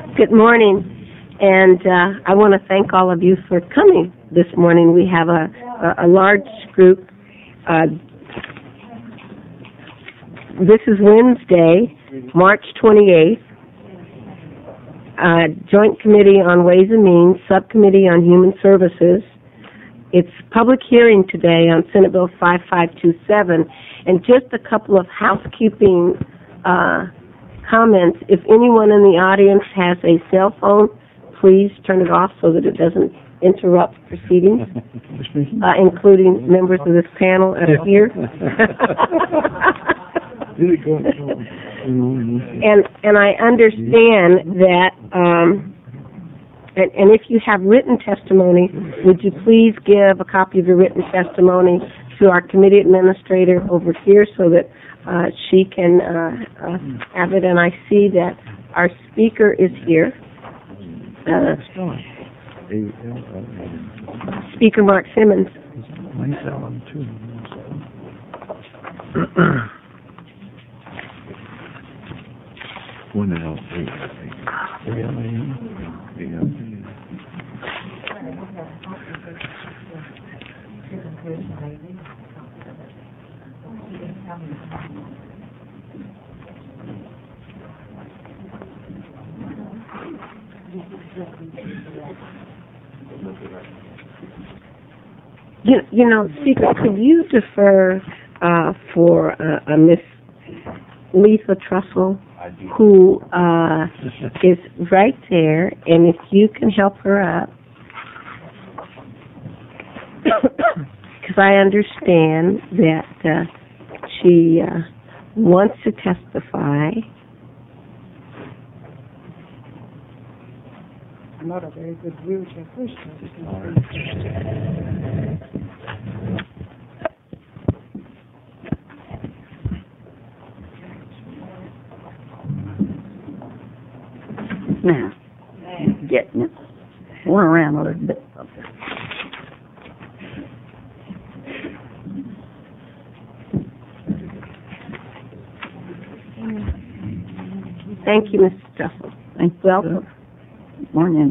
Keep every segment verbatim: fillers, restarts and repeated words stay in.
Good morning, and uh, I want to thank all of you for coming this morning. We have a, a, a large group. Uh, this is Wednesday, March twenty-eighth, uh, Joint Committee on Ways and Means, Subcommittee on Human Services. It's public hearing today on Senate Bill five five two seven, and just a couple of housekeeping uh, comments. If anyone in the audience has a cell phone, please turn it off so that it doesn't interrupt proceedings, uh, including members of this panel up here. and and I understand that, um, and, and if you have written testimony, would you please give a copy of your written testimony to our committee administrator over here so that uh, she can uh, uh, have it. And I see that our speaker is here. Uh, Speaker Mark Simmons. One out, eight, I You, you know, Speaker, could you defer uh, for uh, uh, Miss Lisa Trussell, who uh, is right there, and if you can help her up, because I understand that uh, she uh, wants to testify. I'm not a very good wheelchair person. Now, getting it. Run around a little bit. Thank you, Mister Trussell. Thank you. Welcome. Good morning.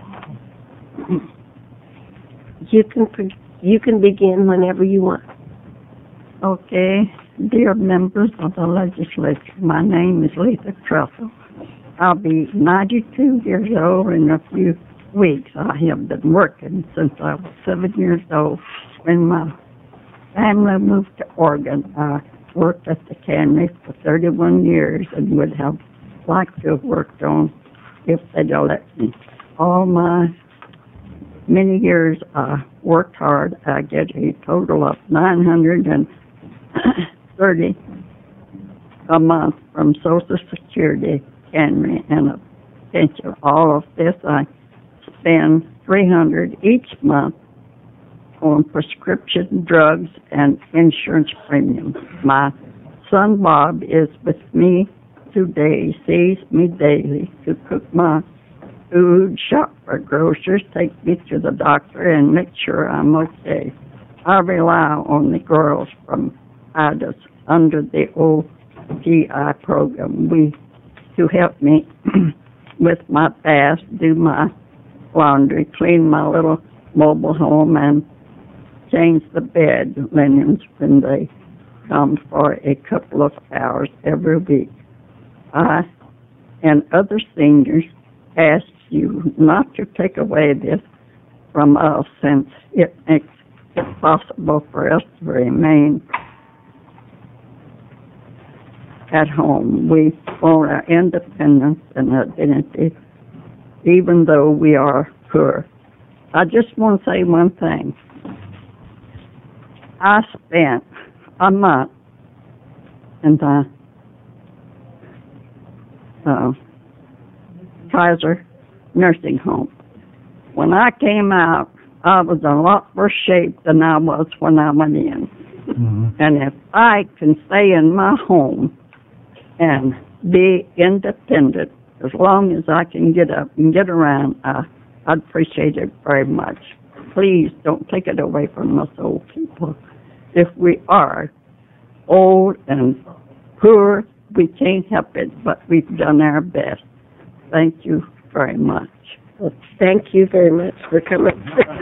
You can you can begin whenever you want. Okay, dear members of the legislature, my name is Lisa Trussell. I'll be ninety-two years old in a few weeks. I have been working since I was seven years old. When my family moved to Oregon, I worked at the cannery for thirty-one years and would have liked to have worked on if they'd let me. All my many years I worked hard. I get a total of nine hundred thirty a month from Social Security, cannery, and a pension. All of this I spend three hundred each month on prescription drugs and insurance premiums. My son Bob is with me today, sees me daily to cook my food, shop for groceries, take me to the doctor, and make sure I'm okay. I rely on the girls from I D A S under the O P I program. We to help me with my bath, do my laundry, clean my little mobile home, and change the bed linens when they come for a couple of hours every week. I and other seniors ask you not to take away this from us, since it makes it possible for us to remain at home. We want our independence and identity, even though we are poor. I just want to say one thing. I spent a month in the uh, Kaiser nursing home. When I came out, I was in a lot worse shape than I was when I went in. Mm-hmm. And if I can stay in my home and be independent, as long as I can get up and get around, uh, I'd appreciate it very much. Please don't take it away from us old people. If we are old and poor, we can't help it, but we've done our best. Thank you very much. Well, thank you very much for coming.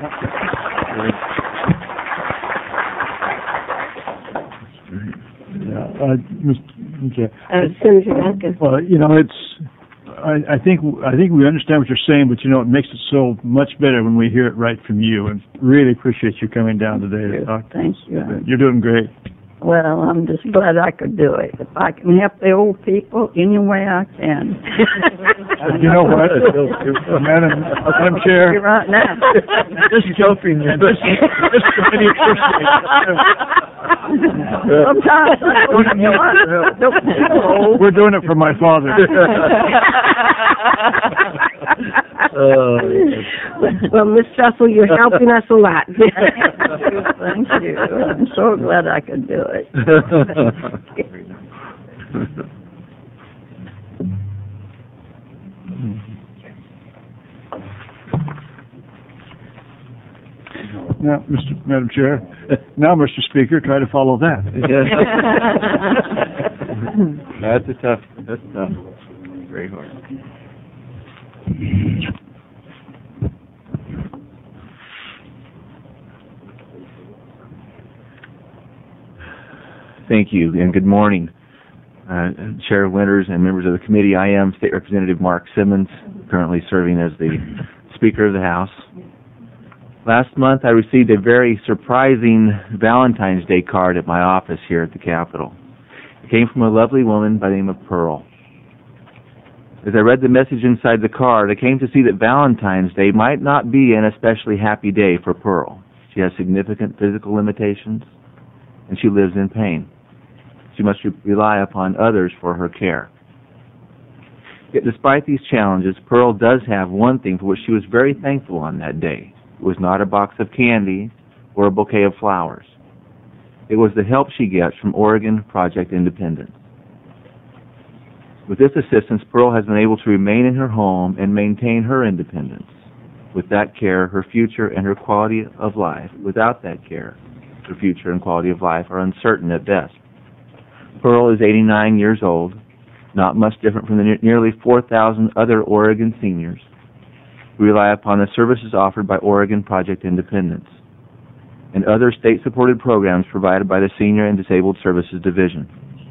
Yeah, uh, Mister Okay. Uh, Senator Duncan. Well, you know, it's. I, I think I think we understand what you're saying, but you know, it makes it so much better when we hear it right from you. And really appreciate you coming down today to talk. Thank you. You're doing great. Well, I'm just glad I could do it. If I can help the old people any way I can. You know what, Madam, Madam Chair? You're right now. This helping you. This, this committee appreciates it. Sometimes I don't know. We're doing it for my father. Uh, Well, Miss Trussell, you're helping us a lot. Thank you. I'm so glad I could do it. Now, Mister Madam Chair, now, Mister Speaker, try to follow that. That's a tough, that's tough. Very hard. Thank you, and good morning, uh, Chair Winters and members of the committee. I am State Representative Mark Simmons, currently serving as the Speaker of the House. Last month, I received a very surprising Valentine's Day card at my office here at the Capitol. It came from a lovely woman by the name of Pearl. As I read the message inside the card, I came to see that Valentine's Day might not be an especially happy day for Pearl. She has significant physical limitations, and she lives in pain. She must re- rely upon others for her care. Yet despite these challenges, Pearl does have one thing for which she was very thankful on that day. It was not a box of candy or a bouquet of flowers. It was the help she gets from Oregon Project Independence. With this assistance, Pearl has been able to remain in her home and maintain her independence. With that care, her future and her quality of life, without that care, her future and quality of life are uncertain at best. Pearl is eighty-nine years old, not much different from the ne- nearly four thousand other Oregon seniors who rely upon the services offered by Oregon Project Independence and other state-supported programs provided by the Senior and Disabled Services Division.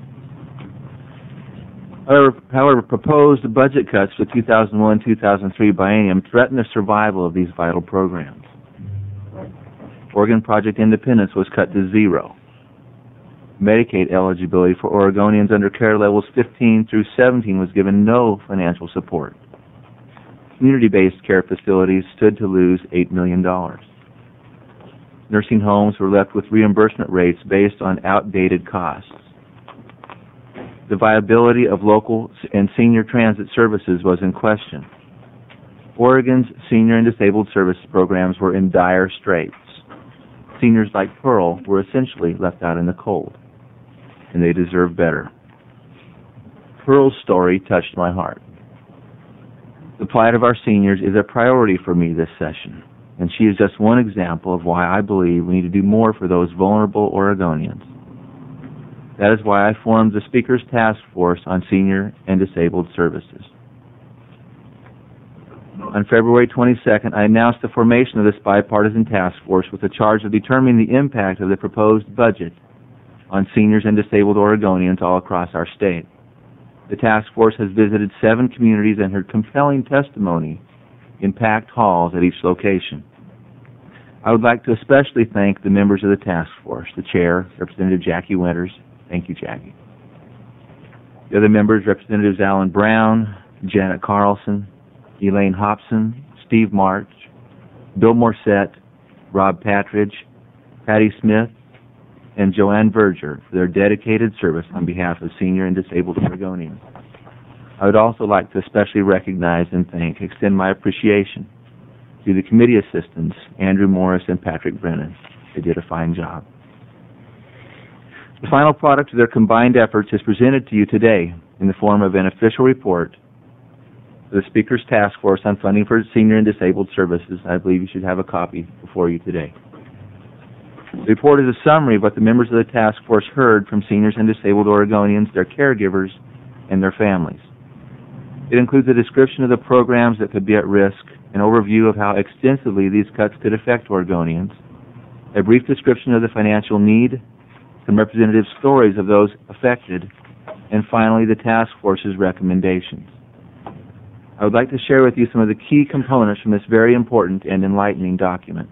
However, however, proposed budget cuts for the two thousand one to two thousand three biennium threaten the survival of these vital programs. Oregon Project Independence was cut to zero. Medicaid eligibility for Oregonians under care levels fifteen through seventeen was given no financial support. Community-based care facilities stood to lose eight million dollars. Nursing homes were left with reimbursement rates based on outdated costs. The viability of local and senior transit services was in question. Oregon's senior and disabled service programs were in dire straits. Seniors like Pearl were essentially left out in the cold, and they deserve better. Pearl's story touched my heart. The plight of our seniors is a priority for me this session, and she is just one example of why I believe we need to do more for those vulnerable Oregonians. That is why I formed the Speaker's Task Force on Senior and Disabled Services. On February twenty-second, I announced the formation of this bipartisan task force with the charge of determining the impact of the proposed budget on seniors and disabled Oregonians all across our state. The task force has visited seven communities and heard compelling testimony in packed halls at each location. I would like to especially thank the members of the task force, the chair, Representative Jackie Winters. Thank you, Jackie. The other members, Representatives Alan Brown, Janet Carlson, Elaine Hobson, Steve March, Bill Morset, Rob Patridge, Patty Smith, and Joanne Verger for their dedicated service on behalf of senior and disabled Oregonians. I would also like to especially recognize and thank, extend my appreciation to the committee assistants, Andrew Morris and Patrick Brennan. They did a fine job. The final product of their combined efforts is presented to you today in the form of an official report for the Speaker's Task Force on Funding for Senior and Disabled Services. I believe you should have a copy before you today. The report is a summary of what the members of the task force heard from seniors and disabled Oregonians, their caregivers, and their families. It includes a description of the programs that could be at risk, an overview of how extensively these cuts could affect Oregonians, a brief description of the financial need, some representative stories of those affected, and finally the task force's recommendations. I would like to share with you some of the key components from this very important and enlightening document.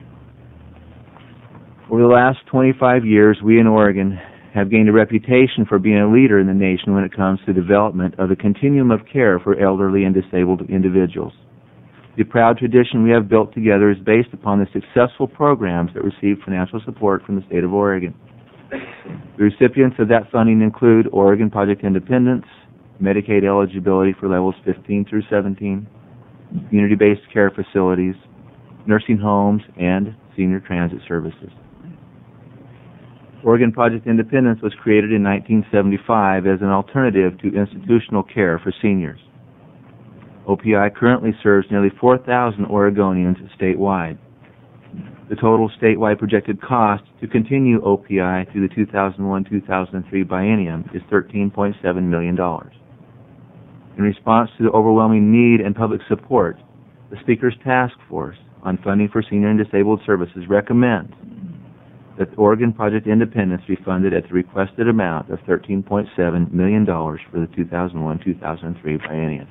Over the last twenty-five years, we in Oregon have gained a reputation for being a leader in the nation when it comes to development of the continuum of care for elderly and disabled individuals. The proud tradition we have built together is based upon the successful programs that receive financial support from the state of Oregon. The recipients of that funding include Oregon Project Independence, Medicaid eligibility for levels fifteen through seventeen, community-based care facilities, nursing homes, and senior transit services. Oregon Project Independence was created in nineteen seventy-five as an alternative to institutional care for seniors. O P I currently serves nearly four thousand Oregonians statewide. The total statewide projected cost to continue O P I through the two thousand one to two thousand three biennium is thirteen point seven million dollars. In response to the overwhelming need and public support, the Speaker's Task Force on Funding for Senior and Disabled Services recommends that Oregon Project Independence be funded at the requested amount of thirteen point seven million dollars for the two thousand one to two thousand three biennium.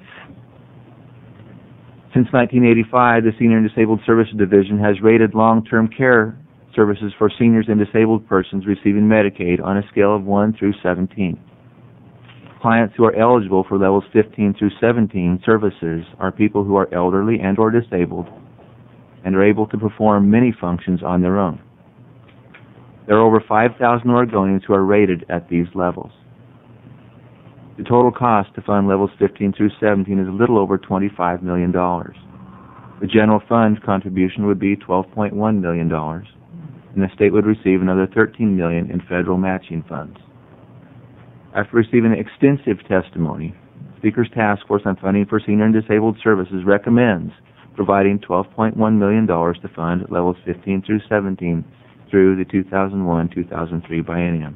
Since nineteen eighty-five, the Senior and Disabled Services Division has rated long-term care services for seniors and disabled persons receiving Medicaid on a scale of one through seventeen. Clients who are eligible for levels fifteen through seventeen services are people who are elderly and or disabled and are able to perform many functions on their own. There are over five thousand Oregonians who are rated at these levels. The total cost to fund levels fifteen through seventeen is a little over twenty-five million dollars. The general fund contribution would be twelve point one million dollars, and the state would receive another thirteen million dollars in federal matching funds. After receiving extensive testimony, Speaker's Task Force on Funding for Senior and Disabled Services recommends providing twelve point one million dollars to fund levels fifteen through seventeen through the two thousand one to two thousand three biennium.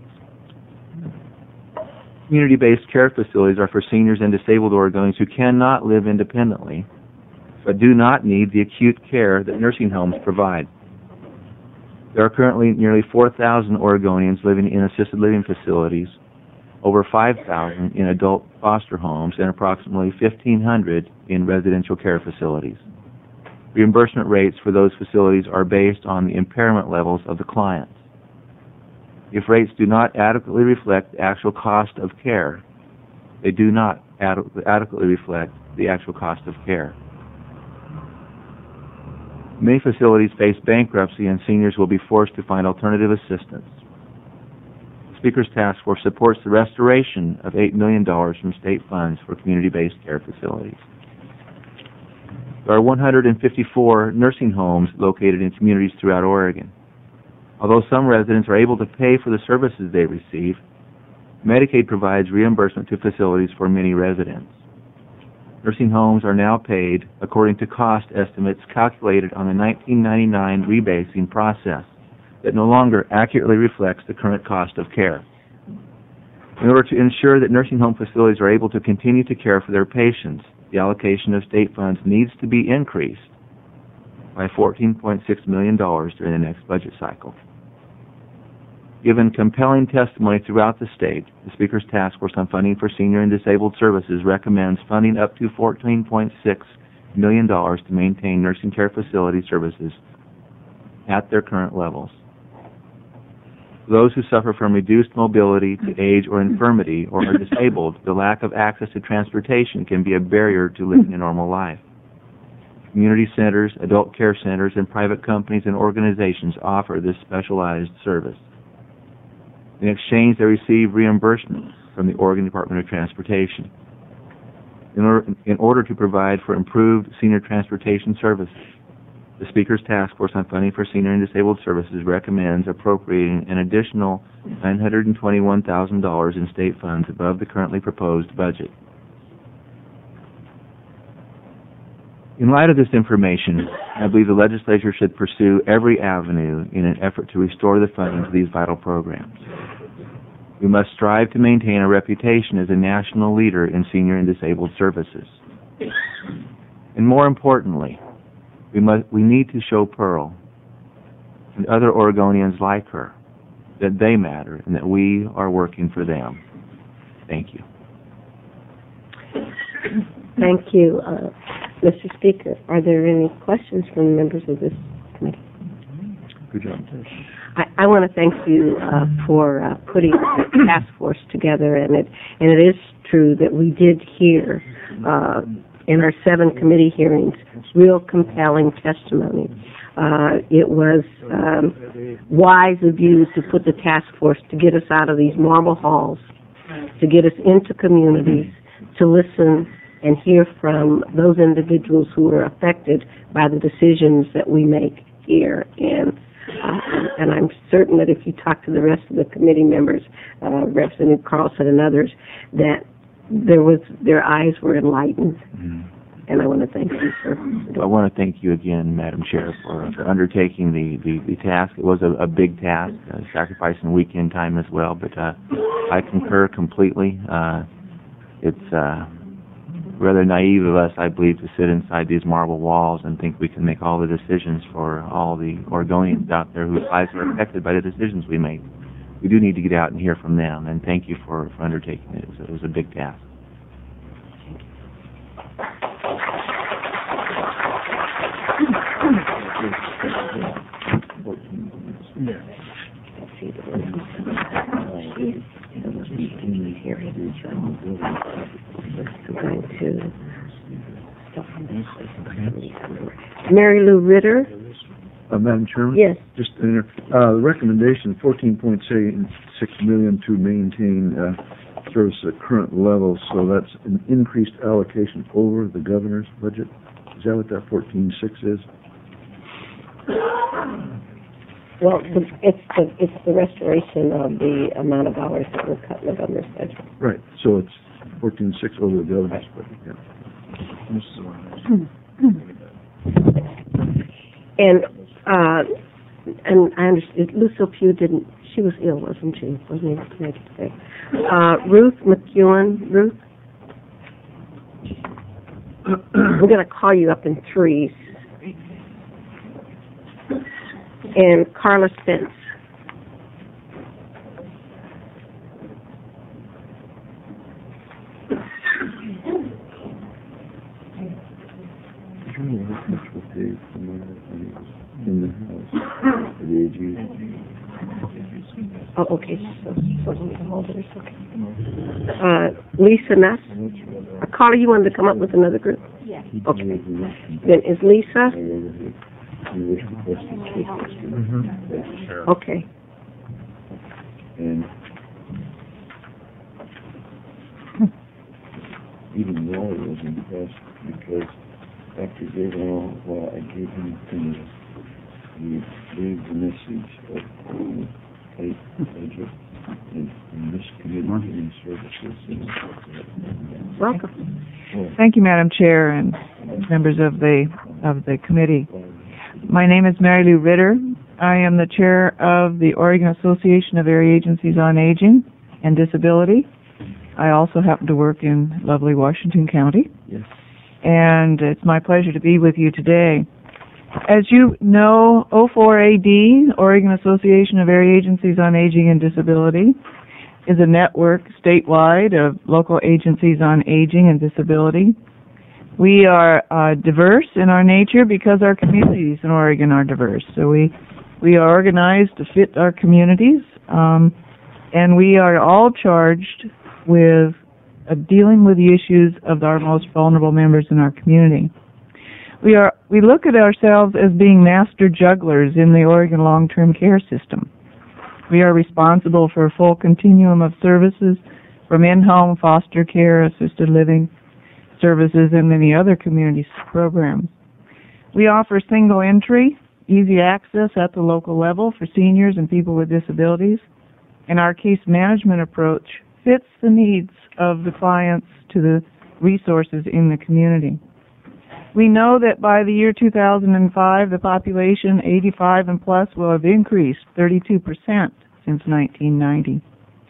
Community-based care facilities are for seniors and disabled Oregonians who cannot live independently, but do not need the acute care that nursing homes provide. There are currently nearly four thousand Oregonians living in assisted living facilities, over five thousand in adult foster homes, and approximately fifteen hundred in residential care facilities. Reimbursement rates for those facilities are based on the impairment levels of the clients. If rates do not adequately reflect the actual cost of care, they do not ad- adequately reflect the actual cost of care. Many facilities face bankruptcy and seniors will be forced to find alternative assistance. The Speaker's Task Force supports the restoration of eight million dollars from state funds for community-based care facilities. There are one hundred fifty-four nursing homes located in communities throughout Oregon. Although some residents are able to pay for the services they receive, Medicaid provides reimbursement to facilities for many residents. Nursing homes are now paid according to cost estimates calculated on the nineteen ninety-nine rebasing process that no longer accurately reflects the current cost of care. In order to ensure that nursing home facilities are able to continue to care for their patients, the allocation of state funds needs to be increased by fourteen point six million dollars during the next budget cycle. Given compelling testimony throughout the state, the Speaker's Task Force on Funding for Senior and Disabled Services recommends funding up to fourteen point six million dollars to maintain nursing care facility services at their current levels. For those who suffer from reduced mobility to age or infirmity or are disabled, the lack of access to transportation can be a barrier to living a normal life. Community centers, adult care centers, and private companies and organizations offer this specialized service. In exchange, they receive reimbursement from the Oregon Department of Transportation. In order, in order to provide for improved senior transportation services, the Speaker's Task Force on Funding for Senior and Disabled Services recommends appropriating an additional nine hundred twenty-one thousand dollars in state funds above the currently proposed budget. In light of this information, I believe the legislature should pursue every avenue in an effort to restore the funding to these vital programs. We must strive to maintain a reputation as a national leader in senior and disabled services. And more importantly, we must we need to show Pearl and other Oregonians like her that they matter and that we are working for them. Thank you. Thank you. Uh, Mister Speaker, are there any questions from the members of this committee? Good job. I, I want to thank you uh, for uh, putting the task force together, and it and it is true that we did hear uh, in our seven committee hearings real compelling testimony. Uh, it was um, wise of you to put the task force to get us out of these marble halls, to get us into communities, to listen and hear from those individuals who are affected by the decisions that we make here. And uh, and I'm certain that if you talk to the rest of the committee members, uh, Representative Carlson and others, that there was their eyes were enlightened. Mm-hmm. And I want to thank you for. I want to thank you again, Madam Chair, for, for undertaking the, the, the task. It was a, a big task, uh, sacrificing weekend time as well, but uh, I concur completely. Uh, it's uh, rather naive of us, I believe, to sit inside these marble walls and think we can make all the decisions for all the Oregonians out there whose lives are affected by the decisions we make. We do need to get out and hear from them, and thank you for, for undertaking it. It was, it was a big task. Mary Lou Ritter. Uh, Madam Chairman? Yes. Just uh, the recommendation, fourteen point six million to maintain uh, service at current levels, so that's an increased allocation over the governor's budget. Is that what that fourteen point six is? Well, the, it's the it's the restoration of the amount of dollars that were cut in the governor's budget. Right. So it's fourteen point six over the governor's budget. Yeah. And uh, and I understand Lucille Pugh didn't. She was ill, wasn't she? Wasn't able to make it today. Uh, Ruth McEwen. Ruth, we're going to call you up in threes. And Carla Spence. In the house, the A G. Oh, okay. So, so let me hold it. Okay. Uh, Lisa Nuss. Uh, Carla, you wanted to come up with another group? Yes. Okay. Then is Lisa? Mm-hmm. Okay. And even Wally was impressed because after giving all what I gave him things, he gave the message of um, tight budget and, and this committee and services. Welcome. Thank you, Madam Chair and members of the of the committee. My name is Mary Lou Ritter. I am the chair of the Oregon Association of Area Agencies on Aging and Disability. I also happen to work in lovely Washington County. Yes. And it's my pleasure to be with you today. As you know, O four A D, Oregon Association of Area Agencies on Aging and Disability, is a network statewide of local agencies on aging and disability. We are uh, diverse in our nature because our communities in Oregon are diverse. So we we are organized to fit our communities, um, and we are all charged with uh, dealing with the issues of our most vulnerable members in our community. We are we look at ourselves as being master jugglers in the Oregon long-term care system. We are responsible for a full continuum of services from in-home foster care, assisted living services, and many other community programs. We offer single entry, easy access at the local level for seniors and people with disabilities, and our case management approach fits the needs of the clients to the resources in the community. We know that by the year two thousand five, the population eighty-five and plus will have increased thirty-two percent since nineteen ninety.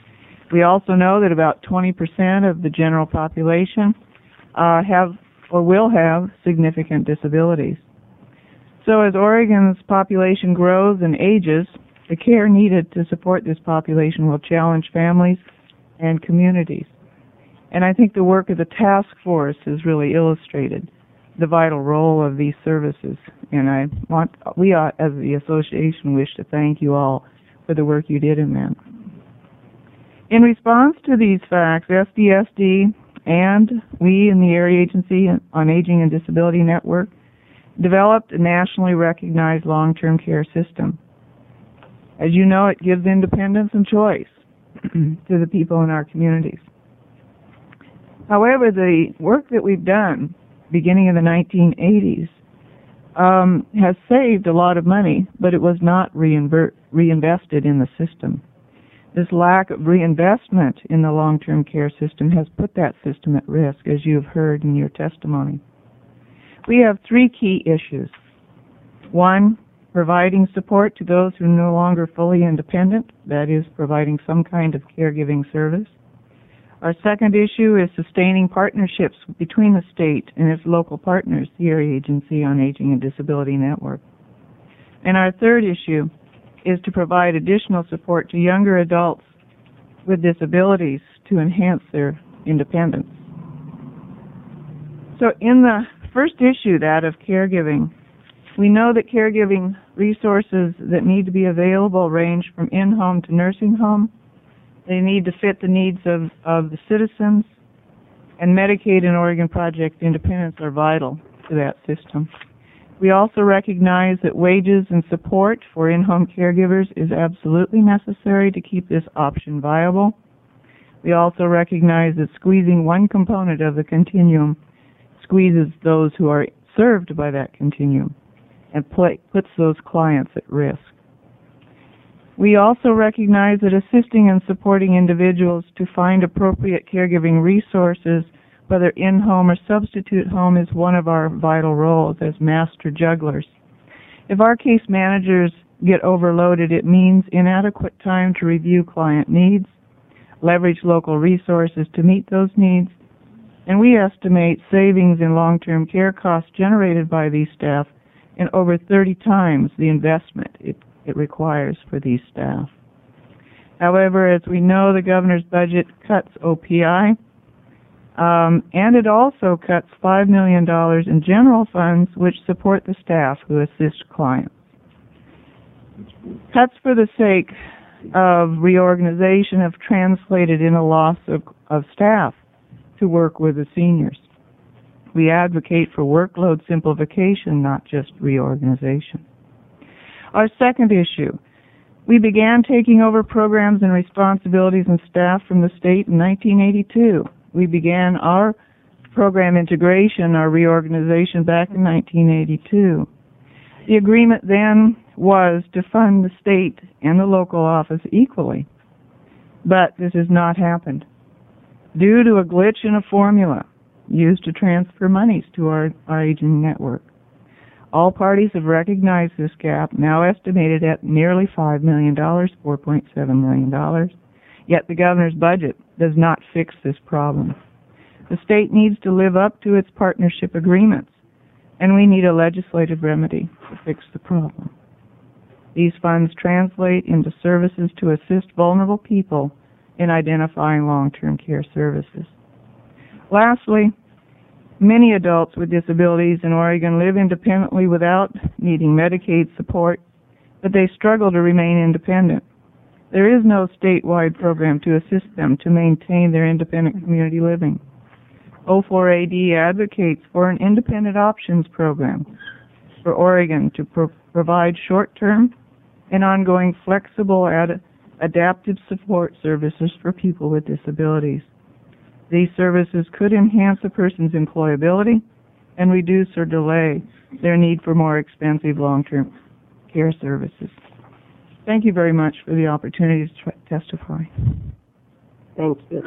We also know that about twenty percent of the general population uh, have or will have significant disabilities. So as Oregon's population grows and ages, the care needed to support this population will challenge families and communities. And I think the work of the task force has really illustrated the vital role of these services. And I want, we uh, as the association wish to thank you all for the work you did in that. In response to these facts, S D S D and we in the Area Agency on Aging and Disability Network developed a nationally recognized long-term care system. As you know, it gives independence and choice to the people in our communities. However, the work that we've done beginning in the nineteen eighties um, has saved a lot of money, but it was not reinver- reinvested in the system. This lack of reinvestment in the long-term care system has put that system at risk, as you have heard in your testimony. We have three key issues. One, providing support to those who are no longer fully independent, that is, providing some kind of caregiving service. Our second issue is sustaining partnerships between the state and its local partners, the Area Agency on Aging and Disability Network. And our third issue is to provide additional support to younger adults with disabilities to enhance their independence. So in the first issue, that of caregiving, we know that caregiving resources that need to be available range from in-home to nursing home. They need to fit the needs of, of the citizens, and Medicaid and Oregon Project Independence are vital to that system. We also recognize that wages and support for in-home caregivers is absolutely necessary to keep this option viable. We also recognize that squeezing one component of the continuum squeezes those who are served by that continuum and play, puts those clients at risk. We also recognize that assisting and supporting individuals to find appropriate caregiving resources, whether in-home or substitute home, is one of our vital roles as master jugglers. If our case managers get overloaded, it means inadequate time to review client needs, leverage local resources to meet those needs, and we estimate savings in long-term care costs generated by these staff in over thirty times the investment it it requires for these staff. However, as we know, the governor's budget cuts O P I, um, and it also cuts five million dollars in general funds which support the staff who assist clients. Cuts for the sake of reorganization have translated in a loss of, of staff to work with the seniors. We advocate for workload simplification, not just reorganization. Our second issue, we began taking over programs and responsibilities and staff from the state in nineteen eighty-two. We began our program integration, our reorganization, back in nineteen eighty-two. The agreement then was to fund the state and the local office equally, but this has not happened due to a glitch in a formula used to transfer monies to our, our aging network. All parties have recognized this gap, now estimated at nearly five million dollars, four point seven million dollars, yet the governor's budget does not fix this problem. The state needs to live up to its partnership agreements, and we need a legislative remedy to fix the problem. These funds translate into services to assist vulnerable people in identifying long-term care services. Lastly, many adults with disabilities in Oregon live independently without needing Medicaid support, but they struggle to remain independent. There is no statewide program to assist them to maintain their independent community living. O four A D advocates for an independent options program for Oregon to pro- provide short-term and ongoing flexible ad- adaptive support services for people with disabilities. These services could enhance a person's employability and reduce or delay their need for more expensive long-term care services. Thank you very much for the opportunity to tr- testify. Thank you.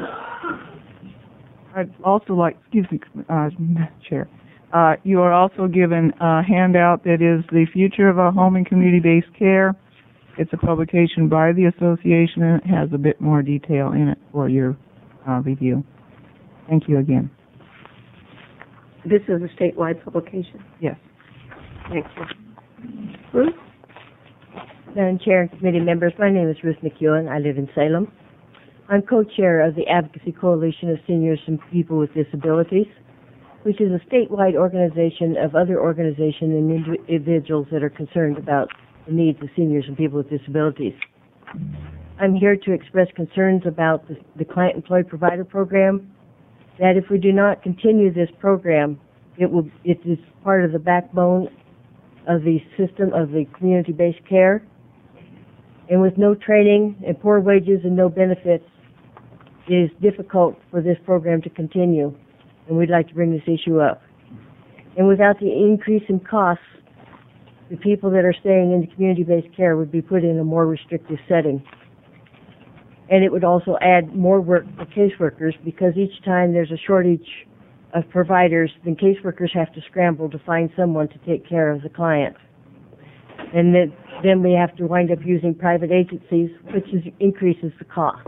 I'd also like, excuse me, uh, Chair, uh, you are also given a handout that is the future of our home and community-based care. It's a publication by the association, and it has a bit more detail in it for your uh, review. Thank you again. This is a statewide publication. Yes. Thank you. Ruth? Madam Chair and committee members, my name is Ruth McEwen. I live in Salem. I'm co-chair of the Advocacy Coalition of Seniors and People with Disabilities, which is a statewide organization of other organizations and individuals that are concerned about the needs of seniors and people with disabilities. I'm here to express concerns about the, the Client Employee Provider Program, that if we do not continue this program, it will it is part of the backbone of the system of the community-based care. And with no training and poor wages and no benefits, it is difficult for this program to continue, and we'd like to bring this issue up. And without the increase in costs, the people that are staying in the community-based care would be put in a more restrictive setting. And it would also add more work for caseworkers, because each time there's a shortage of providers, then caseworkers have to scramble to find someone to take care of the client. And then, then we have to wind up using private agencies, which is, increases the cost.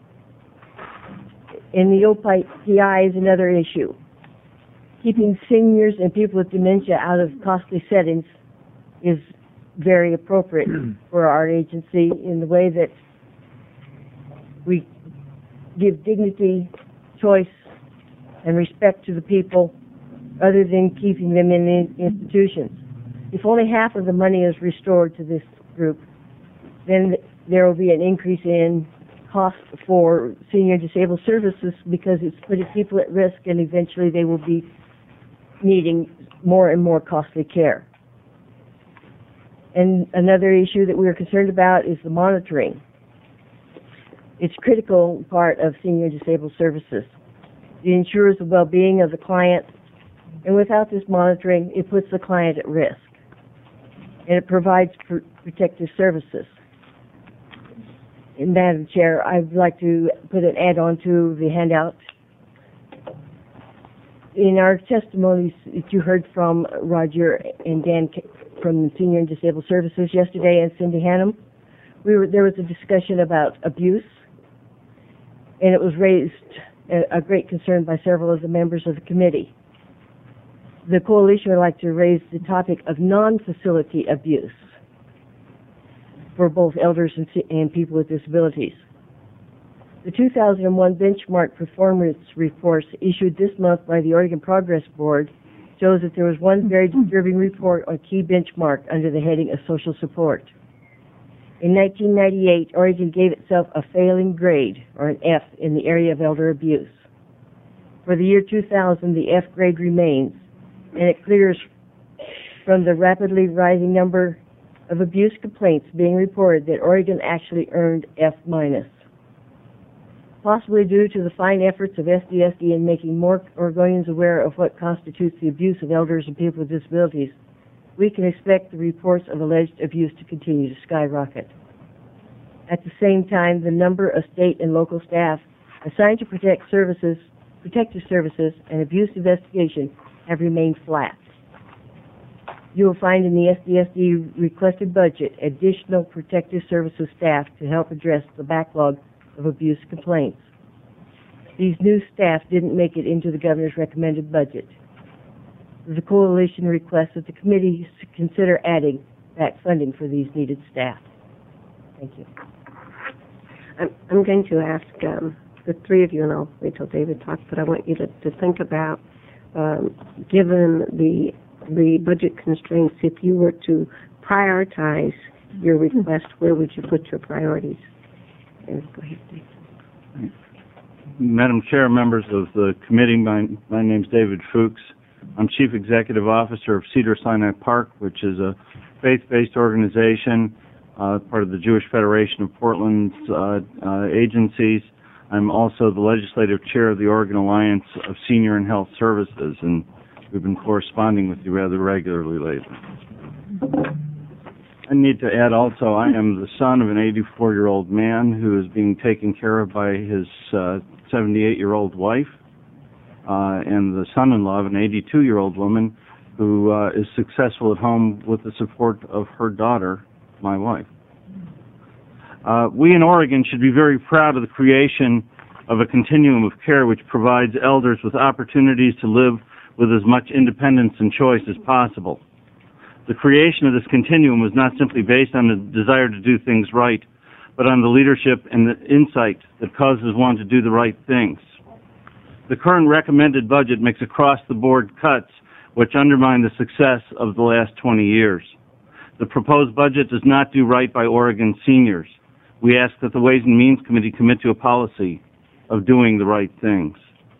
And the O P I is another issue. Keeping seniors and people with dementia out of costly settings is very appropriate for our agency in the way that we give dignity, choice, and respect to the people other than keeping them in the institutions. If only half of the money is restored to this group, then there will be an increase in cost for senior disabled services, because it's putting people at risk, and eventually they will be needing more and more costly care. And another issue that we are concerned about is the monitoring. It's a critical part of senior disabled services. It ensures the well-being of the client, and without this monitoring, it puts the client at risk. And it provides pr protective services. And Madam Chair, I'd like to put an add-on to the handout. In our testimonies that you heard from Roger and Dan from Senior and Disabled Services yesterday, and Cindy Hannum, we were, there was a discussion about abuse, and it was raised a, a great concern by several of the members of the committee. The coalition would like to raise the topic of non-facility abuse for both elders and, and people with disabilities. The two thousand one benchmark performance reports issued this month by the Oregon Progress Board shows that there was one very disturbing report on key benchmark under the heading of social support. In nineteen ninety-eight, Oregon gave itself a failing grade, or an F, in the area of elder abuse. For the year two thousand, the F grade remains, and it clears from the rapidly rising number of abuse complaints being reported that Oregon actually earned F minus. Possibly due to the fine efforts of S D S D in making more Oregonians aware of what constitutes the abuse of elders and people with disabilities, we can expect the reports of alleged abuse to continue to skyrocket. At the same time, the number of state and local staff assigned to protect services, protective services and abuse investigation have remained flat. You will find in the S D S D requested budget additional protective services staff to help address the backlog of abuse complaints. These new staff didn't make it into the governor's recommended budget. The coalition requests that the committee consider adding back funding for these needed staff. Thank you. I'm, I'm going to ask um, the three of you, and I'll wait till David talks, but I want you to, to think about, um, given the the budget constraints, if you were to prioritize your request, where would you put your priorities? And go ahead, David. Madam Chair, members of the committee, my, my name is David Fuchs. I'm Chief Executive Officer of Cedars-Sinai Park, which is a faith-based organization, uh, part of the Jewish Federation of Portland's uh, uh, agencies. I'm also the Legislative Chair of the Oregon Alliance of Senior and Health Services, and we've been corresponding with you rather regularly lately. I need to add also, I am the son of an eighty-four-year-old man who is being taken care of by his uh, seventy-eight-year-old wife, uh, and the son-in-law of an eighty-two-year-old woman who uh, is successful at home with the support of her daughter, my wife. Uh, we in Oregon should be very proud of the creation of a continuum of care which provides elders with opportunities to live with as much independence and choice as possible. The creation of this continuum was not simply based on the desire to do things right, but on the leadership and the insight that causes one to do the right things. The current recommended budget makes across-the-board cuts which undermine the success of the last twenty years. The proposed budget does not do right by Oregon seniors. We ask that the Ways and Means Committee commit to a policy of doing the right things.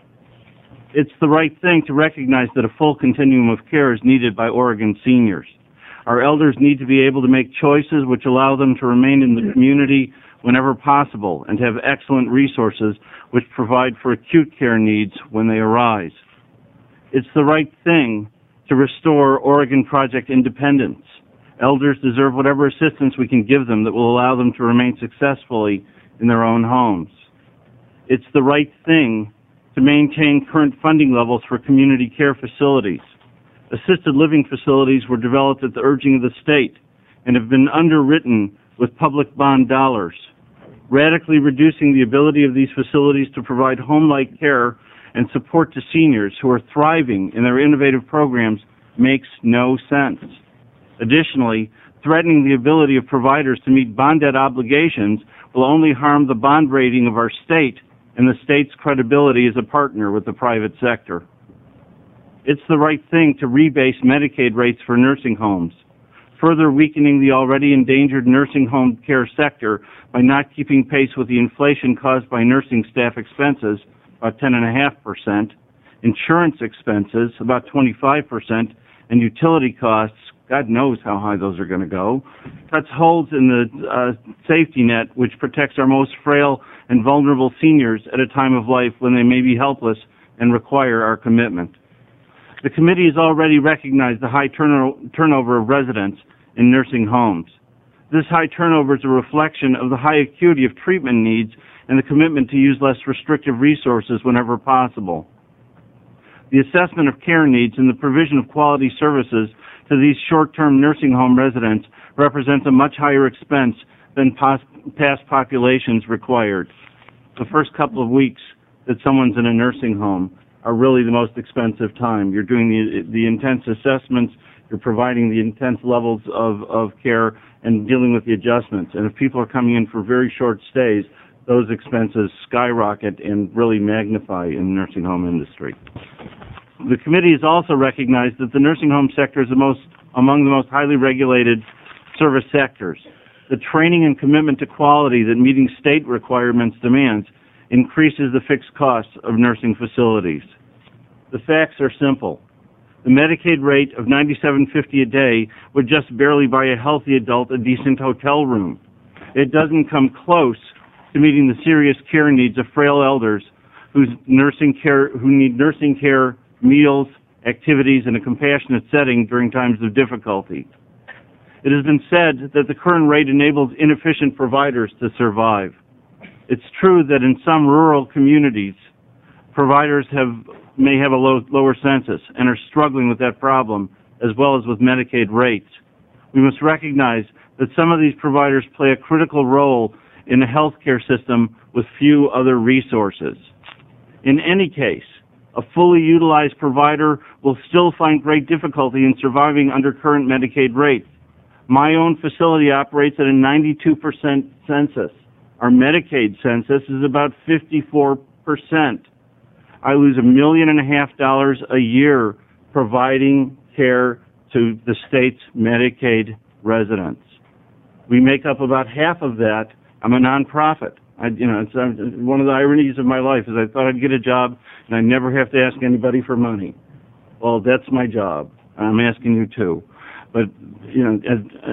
It's the right thing to recognize that a full continuum of care is needed by Oregon seniors. Our elders need to be able to make choices which allow them to remain in the community whenever possible and to have excellent resources which provide for acute care needs when they arise. It's the right thing to restore Oregon Project independence. Elders deserve whatever assistance we can give them that will allow them to remain successfully in their own homes. It's the right thing to maintain current funding levels for community care facilities. Assisted living facilities were developed at the urging of the state and have been underwritten with public bond dollars. Radically reducing the ability of these facilities to provide home-like care and support to seniors who are thriving in their innovative programs makes no sense. Additionally, threatening the ability of providers to meet bond debt obligations will only harm the bond rating of our state and the state's credibility as a partner with the private sector. It's the right thing to rebase Medicaid rates for nursing homes, further weakening the already endangered nursing home care sector by not keeping pace with the inflation caused by nursing staff expenses, about ten point five percent, insurance expenses, about twenty-five percent, and utility costs, God knows how high those are going to go, cuts holes in the uh, safety net which protects our most frail and vulnerable seniors at a time of life when they may be helpless and require our commitment. The committee has already recognized the high turno- turnover of residents in nursing homes. This high turnover is a reflection of the high acuity of treatment needs and the commitment to use less restrictive resources whenever possible. The assessment of care needs and the provision of quality services to these short-term nursing home residents represents a much higher expense than pos- past populations required. The first couple of weeks that someone's in a nursing home are really the most expensive time. You're doing the, the intense assessments, you're providing the intense levels of, of care, and dealing with the adjustments. And if people are coming in for very short stays, those expenses skyrocket and really magnify in the nursing home industry. The committee has also recognized that the nursing home sector is the most, among the most highly regulated service sectors. The training and commitment to quality that meeting state requirements demands increases the fixed costs of nursing facilities. The facts are simple. The Medicaid rate of ninety-seven fifty a day would just barely buy a healthy adult a decent hotel room. It doesn't come close to meeting the serious care needs of frail elders whose nursing care, who need nursing care, meals, activities, and a compassionate setting during times of difficulty. It has been said that the current rate enables inefficient providers to survive. It's true that in some rural communities, providers have, may have a low, lower census and are struggling with that problem, as well as with Medicaid rates. We must recognize that some of these providers play a critical role in a healthcare system with few other resources. In any case, a fully utilized provider will still find great difficulty in surviving under current Medicaid rates. My own facility operates at a ninety-two percent census. Our Medicaid census is about fifty-four percent. I lose a million and a half dollars a year providing care to the state's Medicaid residents. We make up about half of that. I'm a nonprofit. I, you know, it's uh, one of the ironies of my life is I thought I'd get a job and I never have to ask anybody for money. Well, that's my job. I'm asking you too. But, you know,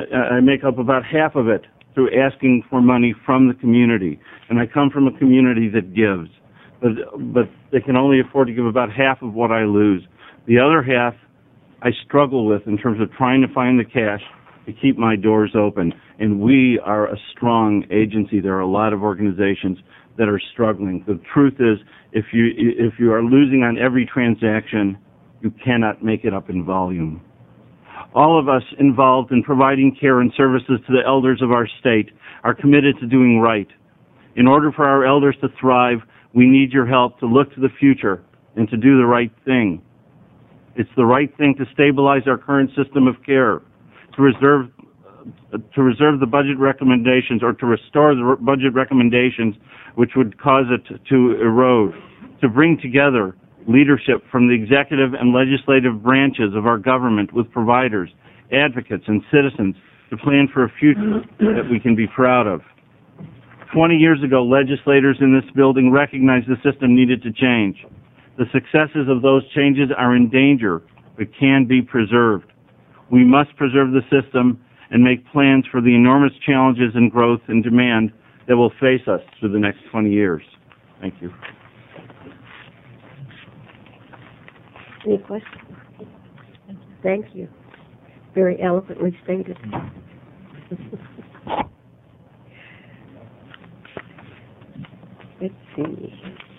I make up about half of it through asking for money from the community. And I come from a community that gives. But, but they can only afford to give about half of what I lose. The other half I struggle with in terms of trying to find the cash to keep my doors open. And we are a strong agency. There are a lot of organizations that are struggling. The truth is, if you, if you are losing on every transaction, you cannot make it up in volume. All of us involved in providing care and services to the elders of our state are committed to doing right. In order for our elders to thrive, we need your help to look to the future and to do the right thing. It's the right thing to stabilize our current system of care, to reserve, uh, to reserve the budget recommendations or to restore the budget recommendations which would cause it to erode, to bring together leadership from the executive and legislative branches of our government with providers, advocates, and citizens to plan for a future that we can be proud of. Twenty years ago, legislators in this building recognized the system needed to change. The successes of those changes are in danger, but can be preserved. We must preserve the system and make plans for the enormous challenges in growth and demand that will face us through the next twenty years. Thank you. Any questions? Thank you. Very eloquently stated. Let's see.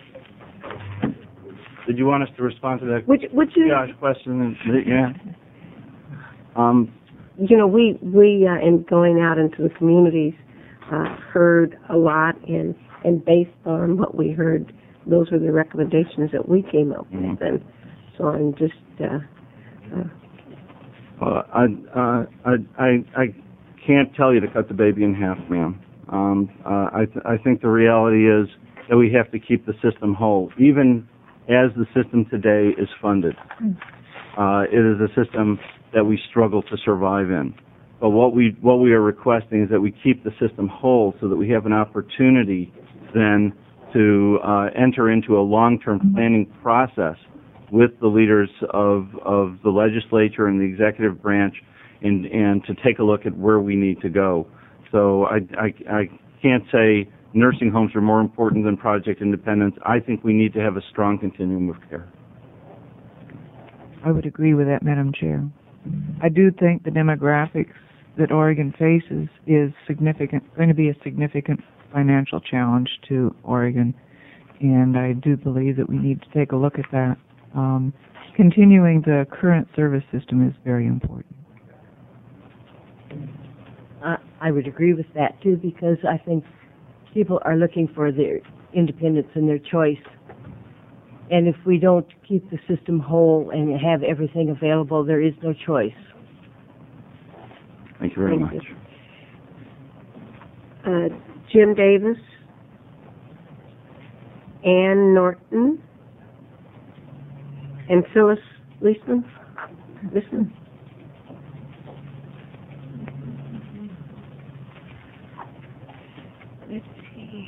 Did you want us to respond to that Would, would you, Josh question? Yeah. Um, you know, we, we uh, in going out into the communities, uh, heard a lot, and, and based on what we heard, those were the recommendations that we came up with. Mm-hmm. And so I'm just, uh, uh, Uh, I, uh, I, I, I can't tell you to cut the baby in half, ma'am. Um, uh, I, th- I think the reality is that we have to keep the system whole, even as the system today is funded. Uh, it is a system that we struggle to survive in. But what we, what we are requesting is that we keep the system whole so that we have an opportunity then to uh, enter into a long-term planning process with the leaders of, of the legislature and the executive branch, and, and to take a look at where we need to go. So I, I, I can't say nursing homes are more important than Project Independence. I think we need to have a strong continuum of care. I would agree with that, Madam Chair. I do think the demographics that Oregon faces is significant, going to be a significant financial challenge to Oregon, and I do believe that we need to take a look at that. Um, continuing the current service system is very important. Uh, I would agree with that, too, because I think people are looking for their independence and their choice. And if we don't keep the system whole and have everything available, there is no choice. Thank you very Thank much. you. Uh, Jim Davis, Ann Norton, and Phyllis Leisman. Leisman. Let's see.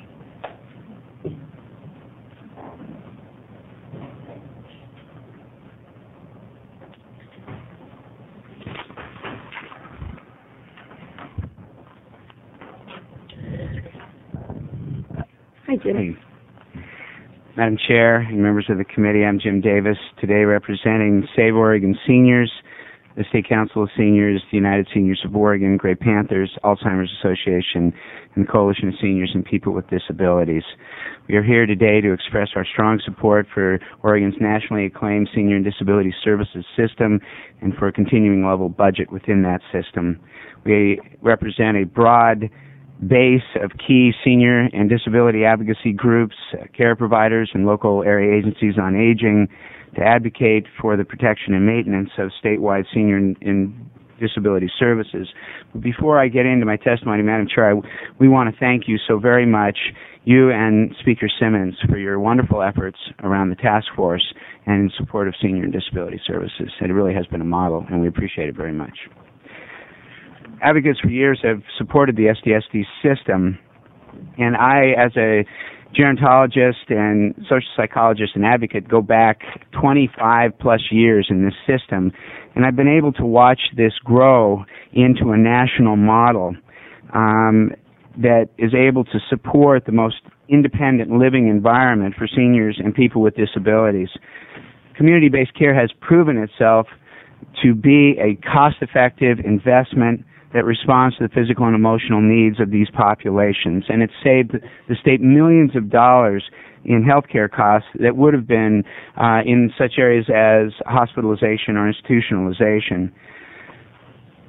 Hi, Jim. Hey. Madam Chair and members of the committee, I'm Jim Davis, today representing Save Oregon Seniors, the State Council of Seniors, the United Seniors of Oregon, Gray Panthers, Alzheimer's Association, and the Coalition of Seniors and People with Disabilities. We are here today to express our strong support for Oregon's nationally acclaimed senior and disability services system and for a continuing level budget within that system. We represent a broad base of key senior and disability advocacy groups, uh, care providers, and local area agencies on aging to advocate for the protection and maintenance of statewide senior and, and disability services. But before I get into my testimony, Madam Chair, I, we want to thank you so very much, you and Speaker Simmons, for your wonderful efforts around the task force and in support of senior and disability services. It really has been a model, and we appreciate it very much. Advocates for years have supported the S D S D system, and I, as a gerontologist and social psychologist and advocate, go back twenty-five plus years in this system, and I've been able to watch this grow into a national model um, that is able to support the most independent living environment for seniors and people with disabilities. Community-based care has proven itself to be a cost-effective investment that responds to the physical and emotional needs of these populations. And it's saved the state millions of dollars in health care costs that would have been uh, in such areas as hospitalization or institutionalization.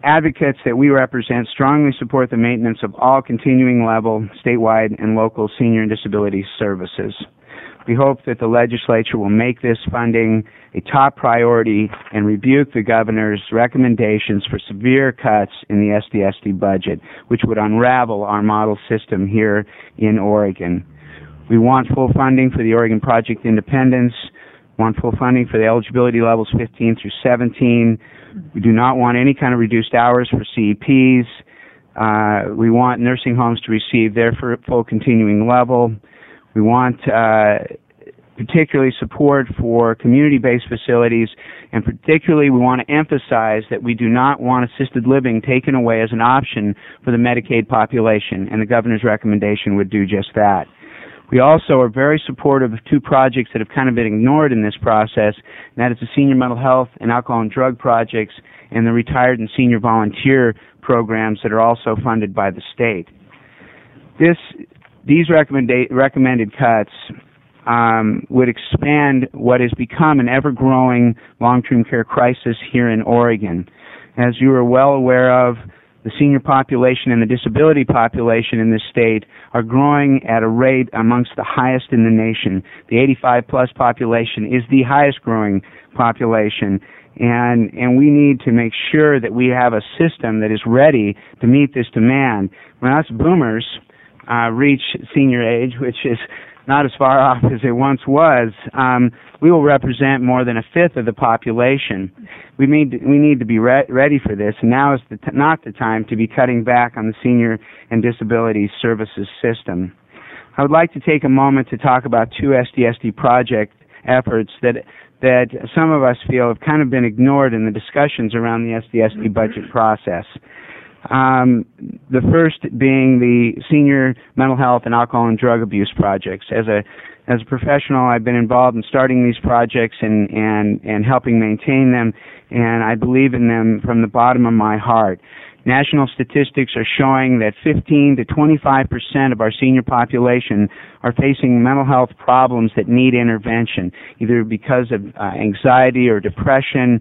advocates that we represent strongly support the maintenance of all continuing level, statewide, and local senior and disability services. We hope that the legislature will make this funding a top priority and rebuke the governor's recommendations for severe cuts in the S D S D budget, which would unravel our model system here in Oregon. We want full funding for the Oregon Project Independence, want full funding for the eligibility levels fifteen through seventeen. We do not want any kind of reduced hours for C E Ps. Uh, we want nursing homes to receive their full continuing level. We want uh, particularly support for community-based facilities, and particularly we want to emphasize that we do not want assisted living taken away as an option for the Medicaid population, and the governor's recommendation would do just that. We also are very supportive of two projects that have kind of been ignored in this process, and that is the senior mental health and alcohol and drug projects and the retired and senior volunteer programs that are also funded by the state. This, these recommenda- recommended cuts um, would expand what has become an ever-growing long-term care crisis here in Oregon. As you are well aware of, the senior population and the disability population in this state are growing at a rate amongst the highest in the nation. The eighty-five plus population is the highest growing population, and and we need to make sure that we have a system that is ready to meet this demand. When us boomers uh, reach senior age, which is not as far off as it once was, um, we will represent more than a fifth of the population. We need we need to be re- ready for this, and now is the t- not the time to be cutting back on the senior and disability services system. I would like to take a moment to talk about two S D S D project efforts that that some of us feel have kind of been ignored in the discussions around the S D S D budget process. Um, the first being the senior mental health and alcohol and drug abuse projects. As a as a professional, I've been involved in starting these projects and, and, and helping maintain them, and I believe in them from the bottom of my heart. National statistics are showing that fifteen to twenty-five percent of our senior population are facing mental health problems that need intervention, either because of uh, anxiety or depression,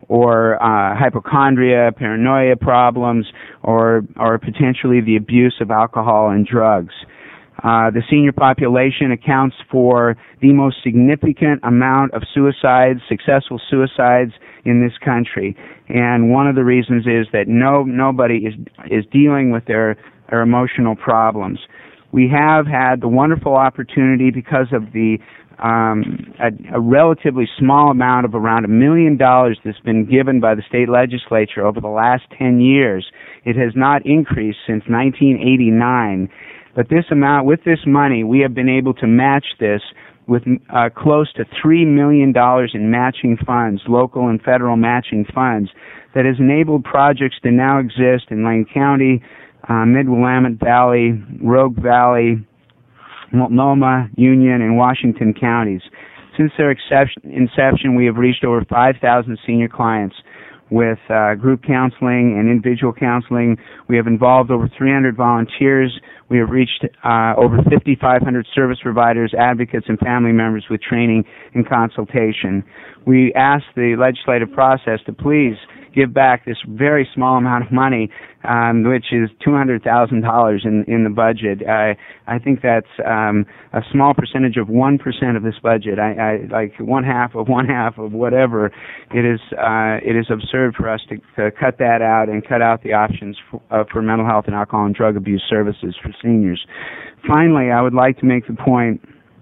or uh, hypochondria, paranoia problems, or or potentially the abuse of alcohol and drugs. Uh, the senior population accounts for the most significant amount of suicides, successful suicides in this country, and one of the reasons is that no nobody is is dealing with their, their emotional problems. We have had the wonderful opportunity, because of the um, a, a relatively small amount of around a million dollars that's been given by the state legislature over the last ten years. It has not increased since nineteen eighty-nine. But this amount, with this money, we have been able to match this with uh, close to three million dollars in matching funds, local and federal matching funds, that has enabled projects to now exist in Lane County, uh, Mid-Willamette Valley, Rogue Valley, Multnomah, Union, and Washington counties. Since their inception, we have reached over five thousand senior clients with uh, group counseling and individual counseling. We have involved over three hundred volunteers. We have reached uh, over fifty-five hundred service providers, advocates, and family members with training and consultation. We ask the legislative process to please give back this very small amount of money, um, which is two hundred thousand dollars in, in the budget. I, I think that's um, a small percentage of one percent of this budget. I, I like one half of one half of whatever. It is uh, it is absurd for us to, to cut that out and cut out the options for, uh, for mental health and alcohol and drug abuse services for seniors. Finally, I would like to make the point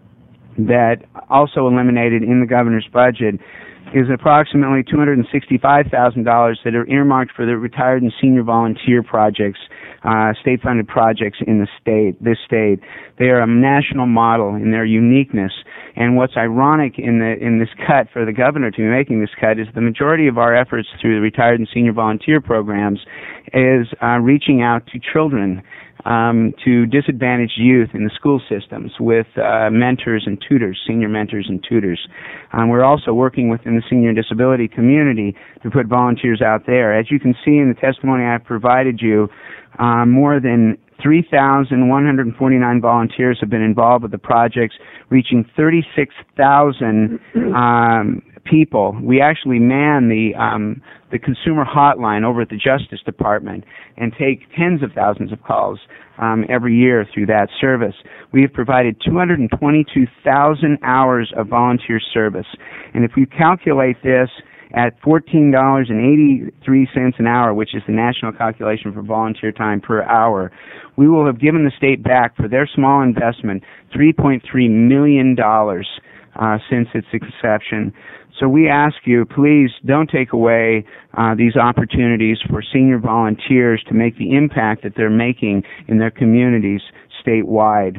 that also eliminated in the governor's budget is approximately two hundred sixty-five thousand dollars that are earmarked for the retired and senior volunteer projects, uh, state-funded projects in the state, this state. They are a national model in their uniqueness. And what's ironic in the in this cut, for the governor to be making this cut, is the majority of our efforts through the retired and senior volunteer programs is uh, reaching out to children, um, to disadvantaged youth in the school systems with uh, mentors and tutors, senior mentors and tutors. Um, we're also working within the senior disability community to put volunteers out there. As you can see in the testimony I've provided you, uh, more than three thousand one hundred forty-nine volunteers have been involved with the projects, reaching thirty-six thousand um, people. We actually man the um, the consumer hotline over at the Justice Department and take tens of thousands of calls um, every year through that service. We have provided two hundred twenty-two thousand hours of volunteer service. And if we calculate this at fourteen dollars and eighty-three cents an hour, which is the national calculation for volunteer time per hour, we will have given the state back for their small investment three point three million dollars uh, since its inception. So we ask you, please don't take away uh, these opportunities for senior volunteers to make the impact that they're making in their communities statewide.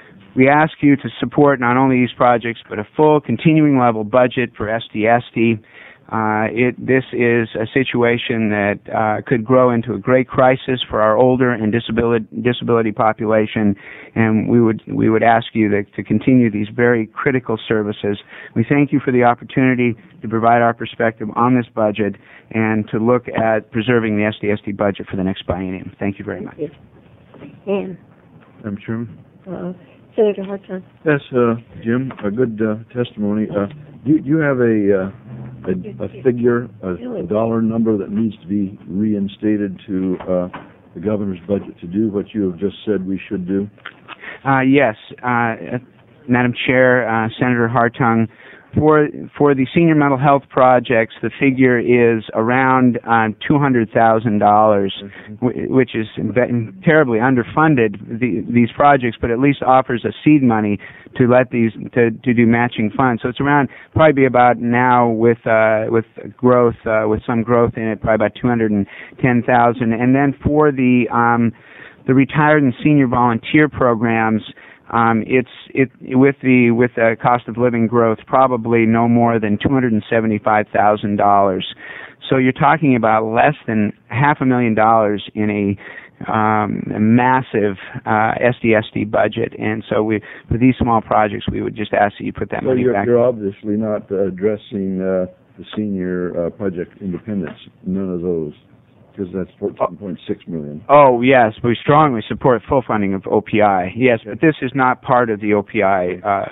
We ask you to support not only these projects, but a full continuing level budget for S D S D. Uh, it, this is a situation that uh, could grow into a great crisis for our older and disability, disability population, and we would we would ask you to, to continue these very critical services. We thank you for the opportunity to provide our perspective on this budget and to look at preserving the S D S D budget for the next biennium. Thank you very much. Thank you. Ann. Madam Chairman? Uh, Senator Hartung. Yes, uh, Jim, a good uh, testimony. Uh, do, do you have a, uh, a, a figure, a, a dollar number that needs to be reinstated to uh, the governor's budget to do what you have just said we should do? Uh, yes, uh, Madam Chair, uh, Senator Hartung, for for the senior mental health projects, the figure is around uh, two hundred thousand dollars, w- which is terribly underfunded, the, these projects, but at least offers a seed money to let these to, to do matching funds. So it's around probably be about now with uh, with growth uh, with some growth in it, probably about two hundred ten thousand. And then for the um, the retired and senior volunteer programs. Um, it's it with the with the cost of living growth probably no more than two hundred and seventy-five thousand dollars. So you're talking about less than half a million dollars in a, um, a massive uh, S D S D budget. And so we for these small projects, we would just ask that you put that so money you're, back. you're obviously not uh, addressing uh, the senior uh, project independence. None of those. Because that's fourteen point six million dollars. Oh, yes. We strongly support full funding of O P I. Yes, but this is not part of the O P I uh,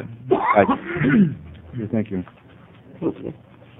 budget. Thank you. Thank you.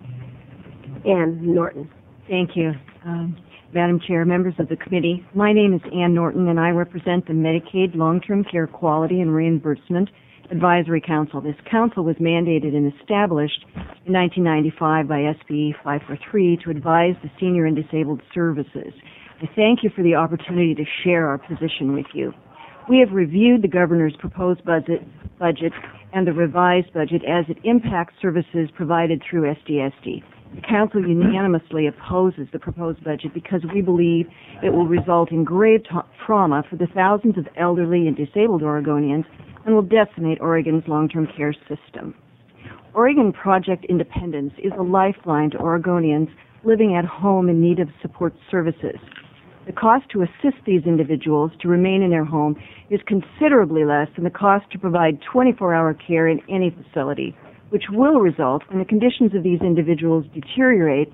Ann Norton. Thank you. Um, Madam Chair, members of the committee, my name is Ann Norton, and I represent the Medicaid Long-Term Care Quality and Reimbursement Advisory Council. This council was mandated and established in nineteen ninety-five by S B five forty-three to advise the senior and disabled services. I thank you for the opportunity to share our position with you. We have reviewed the governor's proposed budget, budget and the revised budget as it impacts services provided through S D S D. The council unanimously opposes the proposed budget because we believe it will result in grave ta- trauma for the thousands of elderly and disabled Oregonians and will decimate Oregon's long-term care system. Oregon Project Independence is a lifeline to Oregonians living at home in need of support services. The cost to assist these individuals to remain in their home is considerably less than the cost to provide twenty-four hour care in any facility, which will result when the conditions of these individuals deteriorate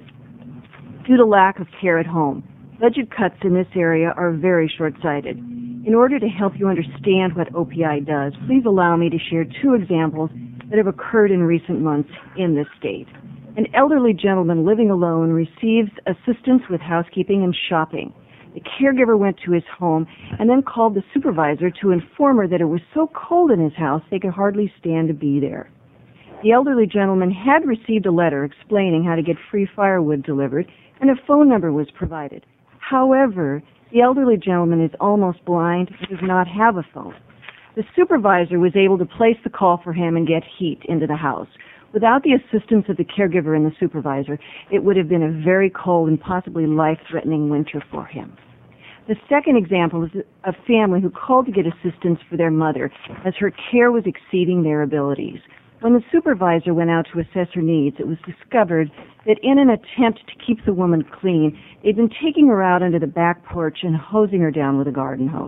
due to lack of care at home. Budget cuts in this area are very short-sighted. In order to help you understand what O P I does, please allow me to share two examples that have occurred in recent months in this state. An elderly gentleman living alone receives assistance with housekeeping and shopping. The caregiver went to his home and then called the supervisor to inform her that it was so cold in his house they could hardly stand to be there. The elderly gentleman had received a letter explaining how to get free firewood delivered, and a phone number was provided. However, the elderly gentleman is almost blind and does not have a phone. The supervisor was able to place the call for him and get heat into the house. Without the assistance of the caregiver and the supervisor, it would have been a very cold and possibly life-threatening winter for him. The second example is a family who called to get assistance for their mother as her care was exceeding their abilities. When the supervisor went out to assess her needs, it was discovered that in an attempt to keep the woman clean, they'd been taking her out onto the back porch and hosing her down with a garden hose.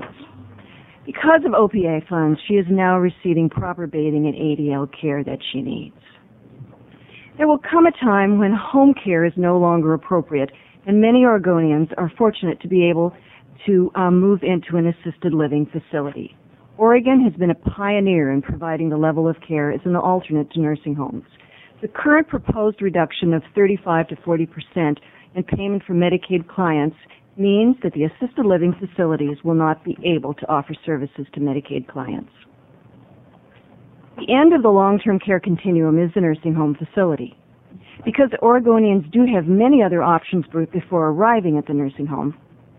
Because of O P A funds, she is now receiving proper bathing and A D L care that she needs. There will come a time when home care is no longer appropriate, and many Oregonians are fortunate to be able to um, move into an assisted living facility. Oregon has been a pioneer in providing the level of care as an alternate to nursing homes. The current proposed reduction of thirty-five to forty percent in payment for Medicaid clients means that the assisted living facilities will not be able to offer services to Medicaid clients. The end of the long-term care continuum is the nursing home facility. Because Oregonians do have many other options before arriving at the nursing home,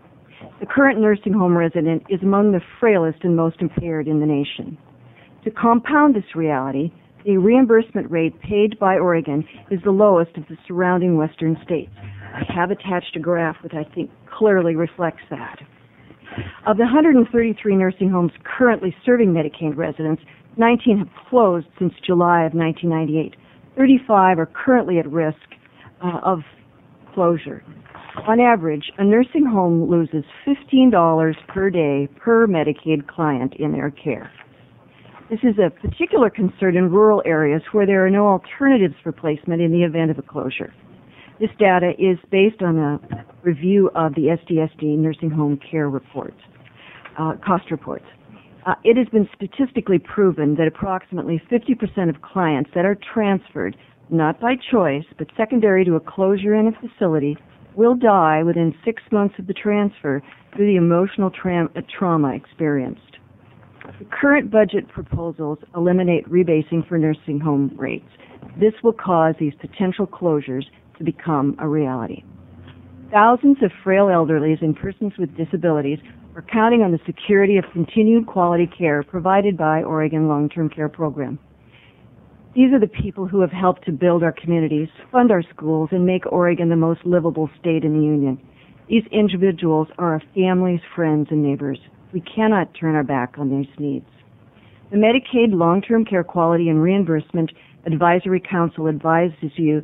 the current nursing home resident is among the frailest and most impaired in the nation. To compound this reality, the reimbursement rate paid by Oregon is the lowest of the surrounding western states. I have attached a graph that I think clearly reflects that. Of the one hundred thirty-three nursing homes currently serving Medicaid residents, nineteen have closed since July of nineteen ninety-eight. thirty-five are currently at risk uh, of closure. On average, a nursing home loses fifteen dollars per day per Medicaid client in their care. This is a particular concern in rural areas where there are no alternatives for placement in the event of a closure. This data is based on a review of the S D S D nursing home care reports, uh, cost reports. Uh, it has been statistically proven that approximately fifty percent of clients that are transferred, not by choice, but secondary to a closure in a facility, will die within six months of the transfer through the emotional tra- trauma experienced. The current budget proposals eliminate rebasing for nursing home rates. This will cause these potential closures to become a reality. Thousands of frail elderlies and persons with disabilities are counting on the security of continued quality care provided by Oregon Long-Term Care Program. These are the people who have helped to build our communities, fund our schools, and make Oregon the most livable state in the Union. These individuals are our families, friends, and neighbors. We cannot turn our back on these needs. The Medicaid Long-Term Care Quality and Reimbursement Advisory Council advises you,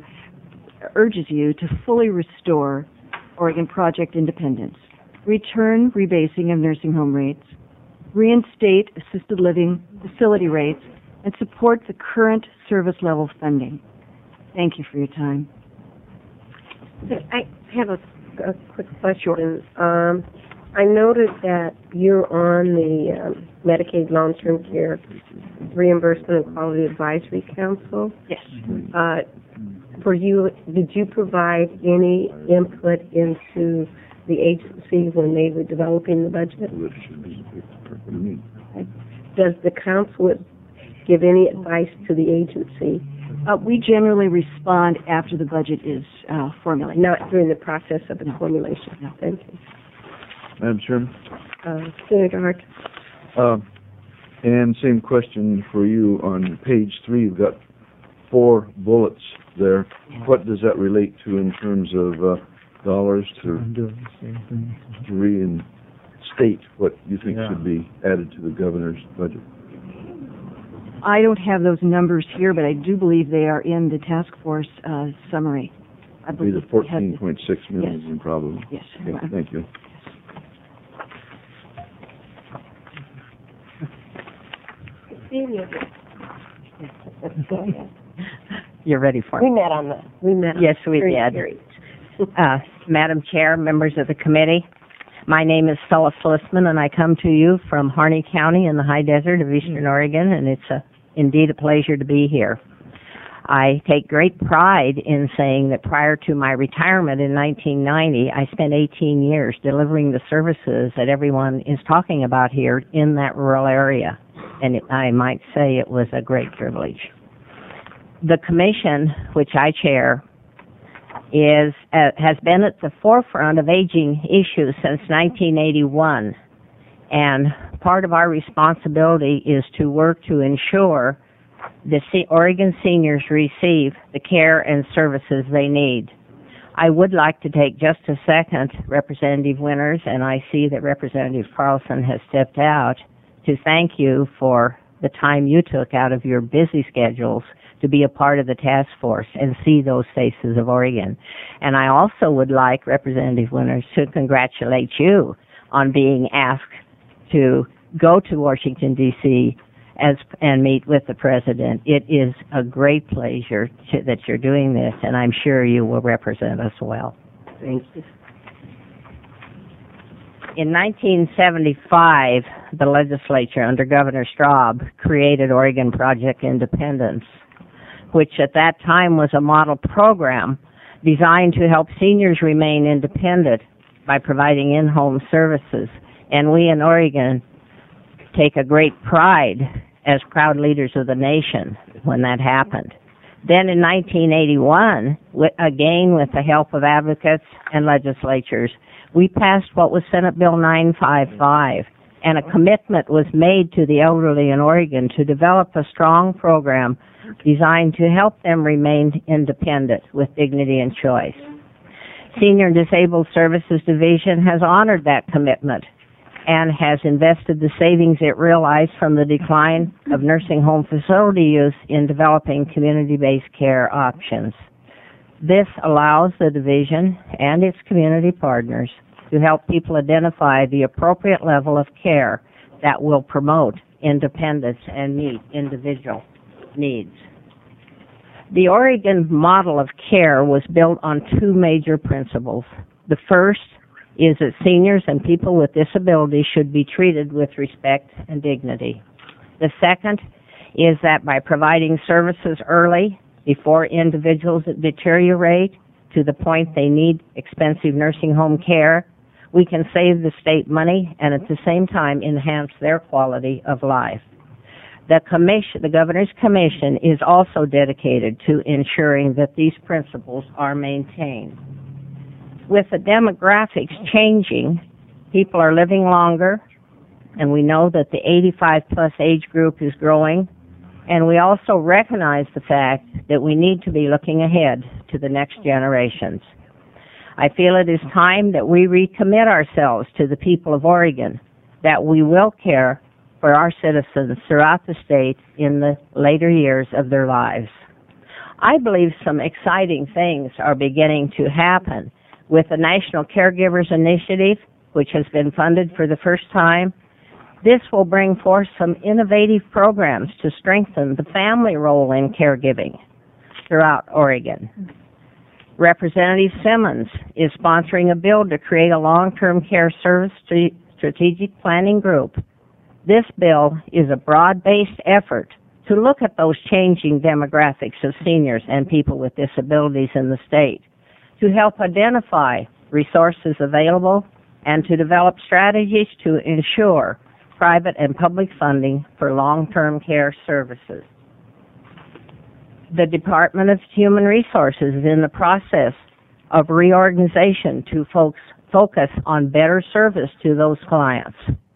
urges you to fully restore Oregon project independence, return rebasing of nursing home rates, reinstate assisted living facility rates, and support the current service level funding. Thank you for your time. I have a, a quick question. Um, I noted that you're on the um, Medicaid Long-Term Care Reimbursement and Quality Advisory Council. Yes. Uh, for you, did you provide any input into the agency when they were developing the budget? Does the council give any advice to the agency? Uh, we generally respond after the budget is uh, formulated. Not during the process of the No. formulation? No. Thank you. Madam Chairman? Uh, Senator Hart? Uh, and same question for you. On page three, you've got four bullets there. What does that relate to in terms of uh, dollars to, to reinstate what you think Yeah. should be added to the governor's budget? I don't have those numbers here, but I do believe they are in the task force uh, summary. I Be believe the we have fourteen point six million, Yes. probably. Yes. Okay, thank you. You're ready for it. We met on the, we met on Yes, we the did. hearing. Uh, Madam Chair, members of the committee, my name is Phyllis Listman, and I come to you from Harney County in the high desert of eastern Oregon, and it's a, indeed a pleasure to be here. I take great pride in saying that prior to my retirement in nineteen ninety, I spent eighteen years delivering the services that everyone is talking about here in that rural area, and it, I might say it was a great privilege. The commission, which I chair, is uh, has been at the forefront of aging issues since nineteen eighty-one, and part of our responsibility is to work to ensure the C- Oregon seniors receive the care and services they need. I would like to take just a second, Representative Winters, and I see that Representative Carlson has stepped out, to thank you for the time you took out of your busy schedules to be a part of the task force and see those faces of Oregon. And I also would like, Representative Winters, to congratulate you on being asked to go to Washington, D C as and meet with the President. It is a great pleasure to, that you're doing this, and I'm sure you will represent us well. Thank you. In nineteen seventy-five, the legislature under Governor Straub created Oregon Project Independence. which at that time was a model program designed to help seniors remain independent by providing in-home services. And we in Oregon take a great pride as proud leaders of the nation when that happened. Then in nineteen eighty-one, again with the help of advocates and legislatures, we passed what was Senate Bill nine fifty-five, and a commitment was made to the elderly in Oregon to develop a strong program designed to help them remain independent with dignity and choice. Senior and Disabled Services Division has honored that commitment and has invested the savings it realized from the decline of nursing home facility use in developing community-based care options. This allows the division and its community partners to help people identify the appropriate level of care that will promote independence and meet individual needs. The Oregon model of care was built on two major principles. The first is that seniors and people with disabilities should be treated with respect and dignity. The second is that by providing services early, before individuals deteriorate to the point they need expensive nursing home care, we can save the state money and at the same time enhance their quality of life. The commission, the Governor's Commission is also dedicated to ensuring that these principles are maintained. With the demographics changing, people are living longer, and we know that the eighty-five plus age group is growing, and we also recognize the fact that we need to be looking ahead to the next generations. I feel it is time that we recommit ourselves to the people of Oregon, that we will care for our citizens throughout the state in the later years of their lives. I believe some exciting things are beginning to happen with the National Caregivers Initiative, which has been funded for the first time. This will bring forth some innovative programs to strengthen the family role in caregiving throughout Oregon. Representative Simmons is sponsoring a bill to create a long-term care service strategic planning group. This bill is a broad-based effort to look at those changing demographics of seniors and people with disabilities in the state, to help identify resources available and to develop strategies to ensure private and public funding for long-term care services. The Department of Human Resources is in the process of reorganization to folks, focus on better service to those clients.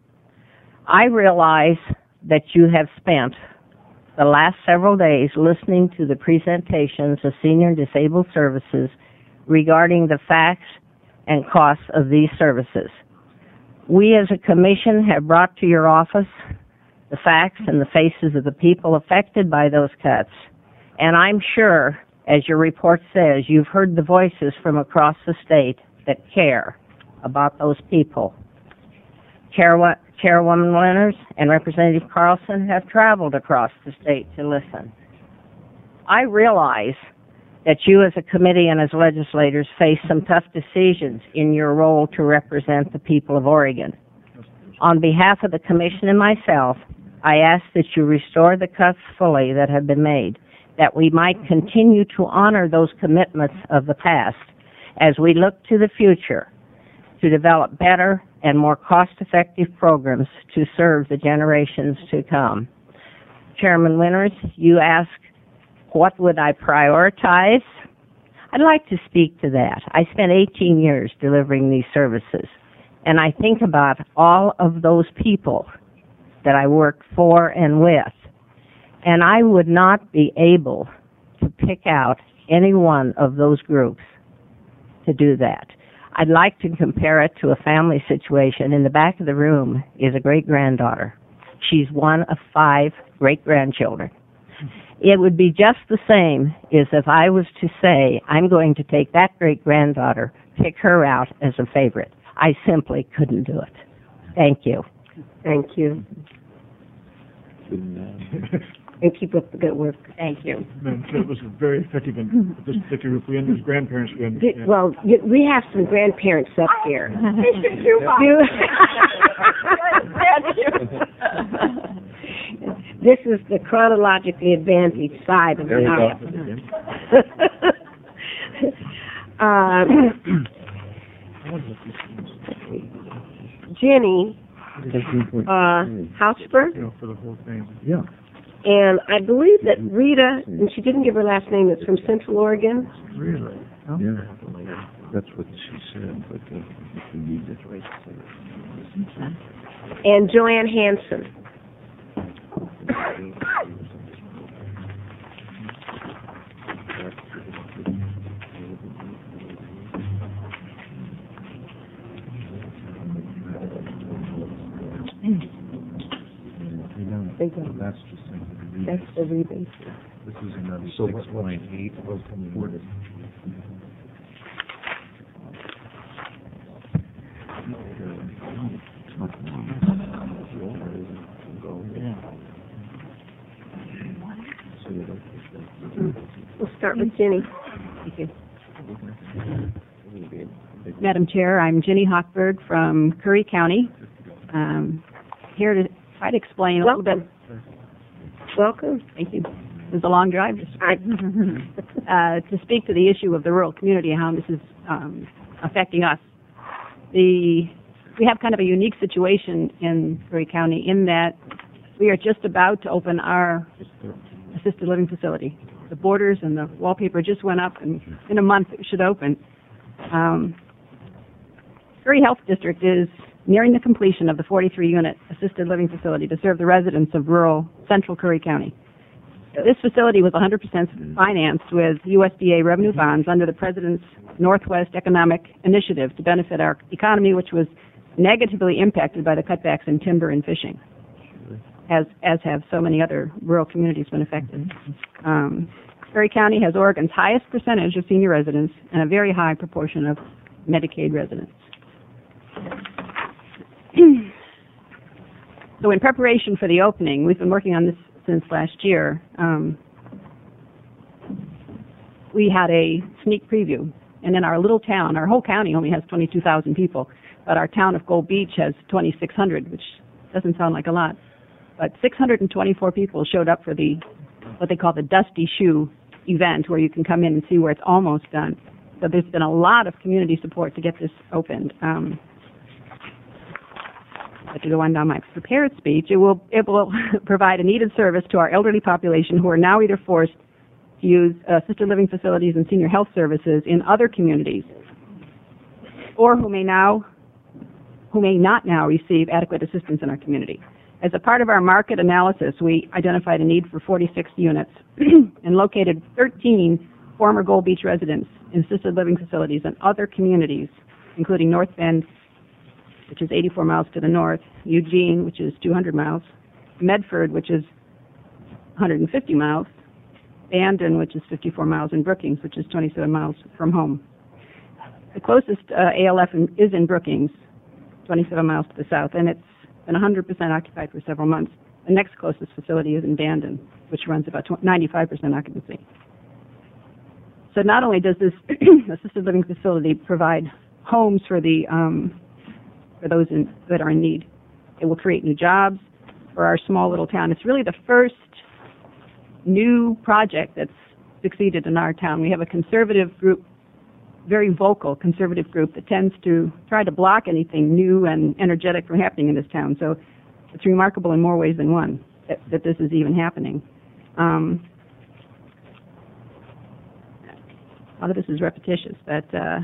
I realize that you have spent the last several days listening to the presentations of Senior and Disabled Services regarding the facts and costs of these services. We as a commission have brought to your office the facts and the faces of the people affected by those cuts. And I'm sure, as your report says, you've heard the voices from across the state that care about those people. Chairwoman Chairwoman Lenners and Representative Carlson have traveled across the state to listen. I realize that you as a committee and as legislators face some tough decisions in your role to represent the people of Oregon. On behalf of the Commission and myself, I ask that you restore the cuts fully that have been made, that we might continue to honor those commitments of the past as we look to the future to develop better and more cost-effective programs to serve the generations to come. Chairman Winters, you ask, what would I prioritize? I'd like to speak to that. I spent eighteen years delivering these services, and I think about all of those people that I worked for and with, and I would not be able to pick out any one of those groups to do that. I'd like to compare it to a family situation. In the back of the room is a great-granddaughter. She's one of five great-grandchildren. It would be just the same as if I was to say, I'm going to take that great-granddaughter, pick her out as a favorite. I simply couldn't do it. Thank you. Thank you. And keep up the good work. Thank you. It was very effective in this particular group. We and his grandparents, we understand. Well, y- we have some grandparents up here. This is the chronologically advantaged side of There the we house. uh, Jenny uh, Hausberg, You know, for the whole thing. Yeah. and I believe that Rita, and she didn't give her last name, it's from Central Oregon. Really? Huh? Yeah. That's what she said, but uh, if we need it right. And Joanne Hanson. That's just like That's the rebate. This is another six point eight. We'll start with Jenny. Thank you. Madam Chair, I'm Jenny Hochberg from Curry County. Um, here to try to explain a Welcome. little bit. Welcome. Thank you. It was a long drive. Just, I, uh, to speak to the issue of the rural community and how this is um, affecting us. The we have kind of a unique situation in Curry County in that we are just about to open our assisted living facility. The borders and the wallpaper just went up, and in a month it should open. Um, Curry Health District is nearing the completion of the forty-three unit assisted living facility to serve the residents of rural central Curry County. This facility was one hundred percent financed with U S D A revenue bonds under the President's Northwest Economic Initiative to benefit our economy, which was negatively impacted by the cutbacks in timber and fishing, as as have so many other rural communities been affected. Um, Curry County has Oregon's highest percentage of senior residents and a very high proportion of Medicaid residents. So in preparation for the opening, we've been working on this since last year. Um, we had a sneak preview, and in our little town, our whole county only has twenty-two thousand people, but our town of Gold Beach has twenty-six hundred, which doesn't sound like a lot. But six hundred twenty-four people showed up for the, what they call the Dusty Shoe event, where you can come in and see where it's almost done. So there's been a lot of community support to get this opened. Um, but to go on down my prepared speech, it will, it will provide a needed service to our elderly population who are now either forced to use assisted living facilities and senior health services in other communities, or who may now, who may not now receive adequate assistance in our community. As a part of our market analysis, we identified a need for forty-six units and located thirteen former Gold Beach residents in assisted living facilities in other communities, including North Bend, which is eighty-four miles to the north, Eugene, which is two hundred miles, Medford, which is one hundred fifty miles, Bandon, which is fifty-four miles, and Brookings, which is twenty-seven miles from home. The closest uh, A L F in, is in Brookings, twenty-seven miles to the south, and it's been one hundred percent occupied for several months. The next closest facility is in Bandon, which runs about ninety-five percent occupancy. So not only does this assisted living facility provide homes for the um, for those in, that are in need, it will create new jobs for our small little town. It's really the first new project that's succeeded in our town. We have a conservative group, very vocal conservative group that tends to try to block anything new and energetic from happening in this town. So it's remarkable in more ways than one that, that this is even happening. Um, a lot of this is repetitious, but uh,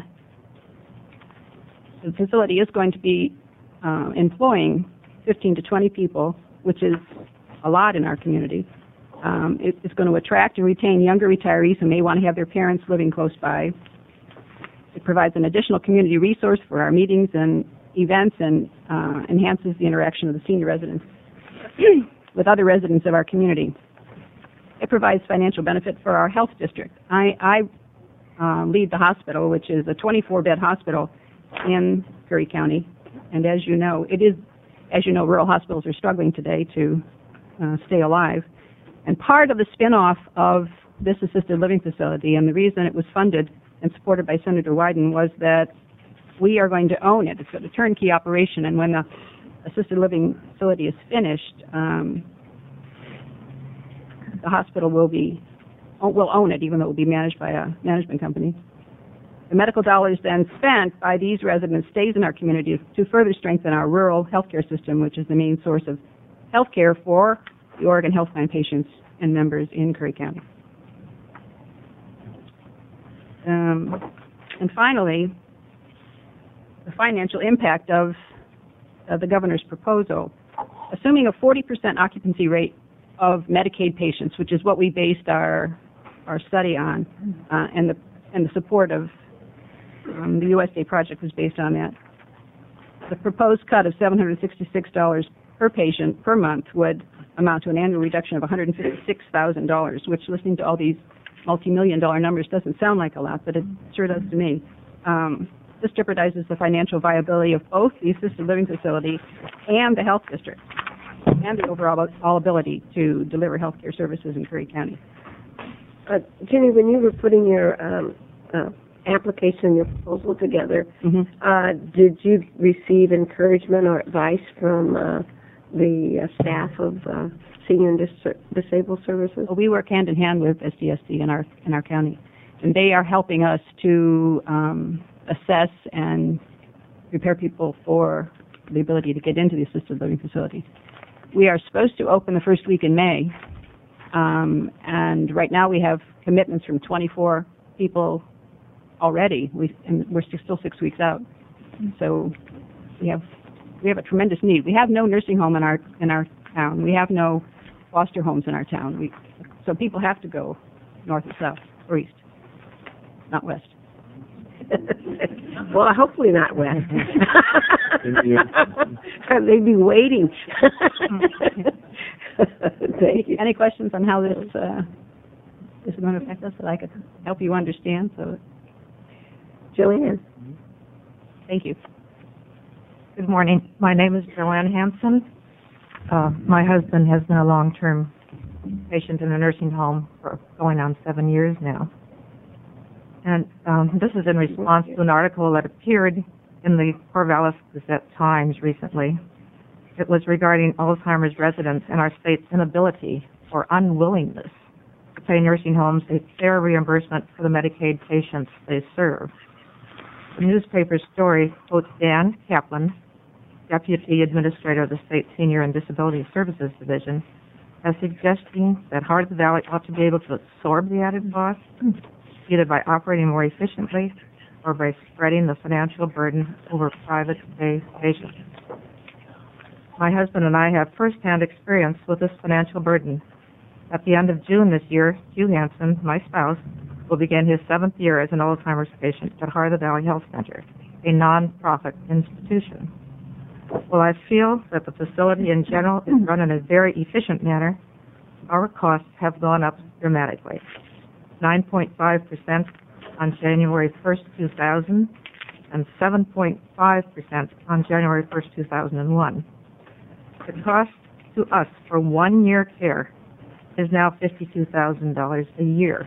the facility is going to be uh, employing fifteen to twenty people, which is a lot in our community. Um, it, it's going to attract and retain younger retirees who may want to have their parents living close by. It provides an additional community resource for our meetings and events and uh, enhances the interaction of the senior residents with other residents of our community. It provides financial benefit for our health district. I, I uh, lead the hospital, which is a twenty-four bed hospital in Curry County. And as you know, it is, as you know, rural hospitals are struggling today to uh, stay alive. And part of the spin-off of this assisted living facility, and the reason it was funded and supported by Senator Wyden, was that we are going to own it. It's a turnkey operation, and when the assisted living facility is finished, um, the hospital will be, will own it, even though it will be managed by a management company. The medical dollars then spent by these residents stays in our community to further strengthen our rural healthcare system, which is the main source of healthcare for the Oregon Health Plan patients and members in Curry County. Um, and finally, the financial impact of, of the governor's proposal. Assuming a forty percent occupancy rate of Medicaid patients, which is what we based our our study on, uh, and the and the support of um, the U S D A project was based on that. The proposed cut of seven hundred sixty-six dollars per patient per month would amount to an annual reduction of one hundred fifty-six thousand dollars, which, listening to all these multi-million dollar numbers, doesn't sound like a lot, but it sure does to me. Um, this jeopardizes the financial viability of both the assisted living facility and the health district, and the overall all ability to deliver health care services in Curry County. Uh, Jenny, when you were putting your um, uh, application, your proposal together, mm-hmm. uh, did you receive encouragement or advice from uh, the uh, staff of uh, Senior and Dis- Disabled Services? Well, we work hand in hand with S D S C in our in our county, and they are helping us to um, assess and prepare people for the ability to get into the assisted living facility. We are supposed to open the first week in May, um, and right now we have commitments from twenty-four people already. We and we're still six weeks out, so we have we have a tremendous need. We have no nursing home in our in our town. We have no foster homes in our town. We so people have to go north or south or east, not west. Well, hopefully not west. They'd be waiting. Thank you. Any questions on how this uh, this is going to affect us that I could help you understand? So, Joanne. Thank you. Good morning. My name is Joanne Hanson. Uh, my husband has been a long-term patient in a nursing home for going on seven years now. And um, this is in response to an article that appeared in the Corvallis Gazette-Times recently. It was regarding Alzheimer's residents and our state's inability or unwillingness to pay nursing homes a fair reimbursement for the Medicaid patients they serve. The newspaper's story quotes Dan Kaplan, Deputy Administrator of the State Senior and Disability Services Division, as suggesting that Heart of the Valley ought to be able to absorb the added costs, either by operating more efficiently or by spreading the financial burden over private pay patients. My husband and I have first-hand experience with this financial burden. At the end of June this year, Hugh Hansen, my spouse, will begin his seventh year as an Alzheimer's patient at Heart of the Valley Health Center, a non-profit institution. While I feel that the facility in general is run in a very efficient manner, our costs have gone up dramatically. nine point five percent on January first, two thousand, and seven point five percent on January first, two thousand one. The cost to us for one year care is now fifty-two thousand dollars a year.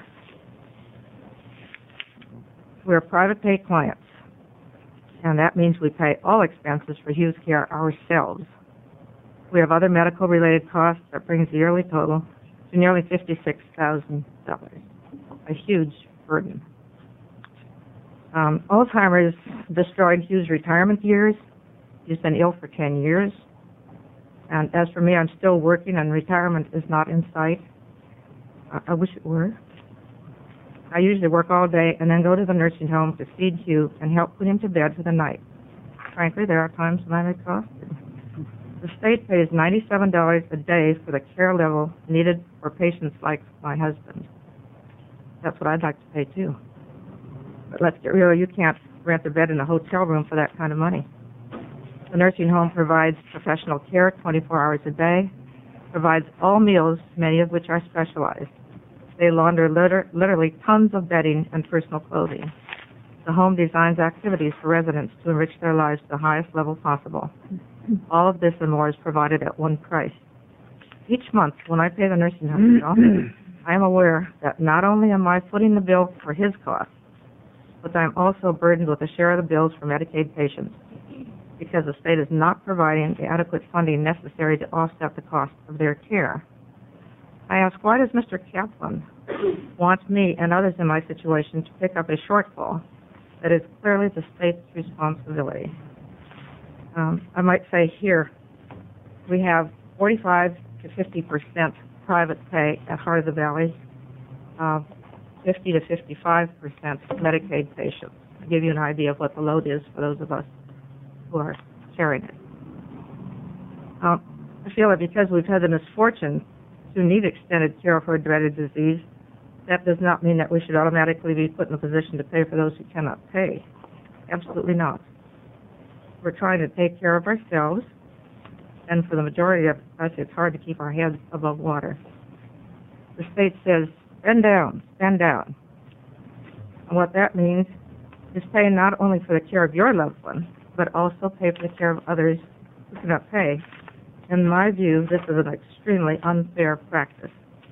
We're private pay clients, and that means we pay all expenses for Hugh's care ourselves. We have other medical-related costs that brings the yearly total to nearly fifty-six thousand dollars, a huge burden. Um, Alzheimer's destroyed Hugh's retirement years. He's been ill for ten years. And as for me, I'm still working, and retirement is not in sight. I, I wish it were. I usually work all day and then go to the nursing home to feed Hugh and help put him to bed for the night. Frankly, there are times when I'm exhausted. The state pays ninety-seven dollars a day for the care level needed for patients like my husband. That's what I'd like to pay, too. But let's get real, you can't rent a bed in a hotel room for that kind of money. The nursing home provides professional care twenty-four hours a day, provides all meals, many of which are specialized. They launder liter- literally tons of bedding and personal clothing. The home designs activities for residents to enrich their lives to the highest level possible. All of this and more is provided at one price. Each month, when I pay the nursing home bill, I am aware that not only am I footing the bill for his costs, but I'm also burdened with a share of the bills for Medicaid patients, because the state is not providing the adequate funding necessary to offset the cost of their care. I ask, why does Mister Kaplan want me and others in my situation to pick up a shortfall that is clearly the state's responsibility? Um, I might say here, we have forty-five to fifty percent private pay at Heart of the Valley, uh, fifty to fifty-five percent Medicaid patients. To give you an idea of what the load is for those of us who are carrying it. Uh, I feel that because we've had the misfortune to need extended care for a dreaded disease, that does not mean that we should automatically be put in a position to pay for those who cannot pay. Absolutely not. We're trying to take care of ourselves, and for the majority of us, it's hard to keep our heads above water. The state says, spend down, spend down. And what that means is pay not only for the care of your loved one, but also pay for the care of others who cannot pay. In my view, this is an extremely unfair practice.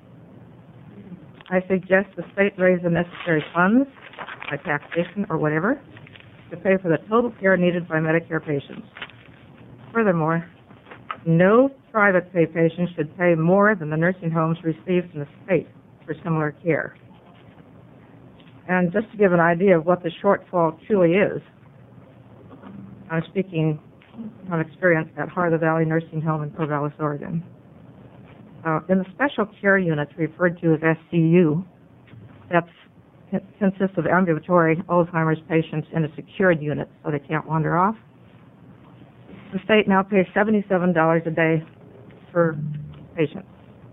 I suggest the state raise the necessary funds, by taxation or whatever, to pay for the total care needed by Medicare patients. Furthermore, no private pay patient should pay more than the nursing homes receive from the state for similar care. And just to give an idea of what the shortfall truly is, I'm speaking from experience at Heart of the Valley Nursing Home in Corvallis, Oregon. Uh, in the special care units referred to as S C U, that consists of ambulatory Alzheimer's patients in a secured unit so they can't wander off. The state now pays seventy-seven dollars a day per patient.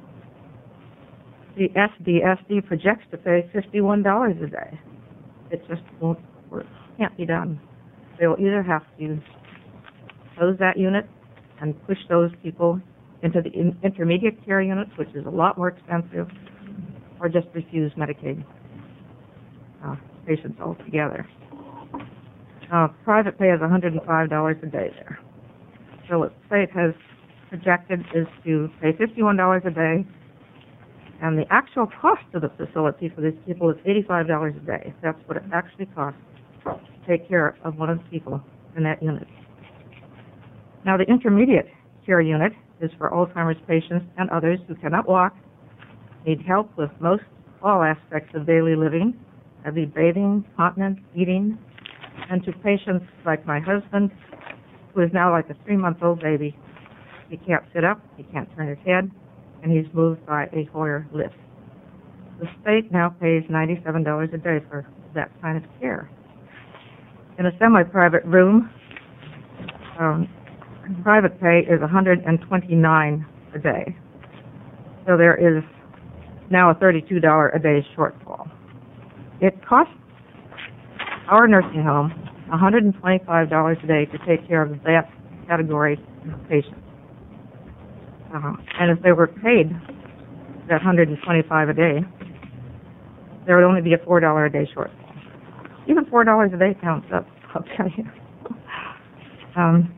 The S D S D projects to pay fifty-one dollars a day. It just won't work. Can't be done. They will either have to close that unit and push those people into the in intermediate care units, which is a lot more expensive, or just refuse Medicaid uh, patients altogether. Uh, private pay is one hundred five dollars a day there. So what the state has projected is to pay fifty-one dollars a day, and the actual cost of the facility for these people is eighty-five dollars a day. That's what it actually costs to take care of one of the people in that unit. Now, the intermediate care unit is for Alzheimer's patients and others who cannot walk, need help with most all aspects of daily living, that'd be bathing, continence, eating, and to patients like my husband, who is now like a three-month-old baby. He can't sit up, he can't turn his head, and he's moved by a Hoyer lift. The state now pays ninety-seven dollars a day for that kind of care. In a semi-private room, um, private pay is one hundred twenty-nine dollars a day. So there is now a thirty-two dollars a day shortfall. It costs our nursing home one hundred twenty-five dollars a day to take care of that category of patients. Uh, and if they were paid that one hundred twenty-five dollars a day, there would only be a four dollars a day shortfall. Even four dollars a day counts up, I'll tell you. Um,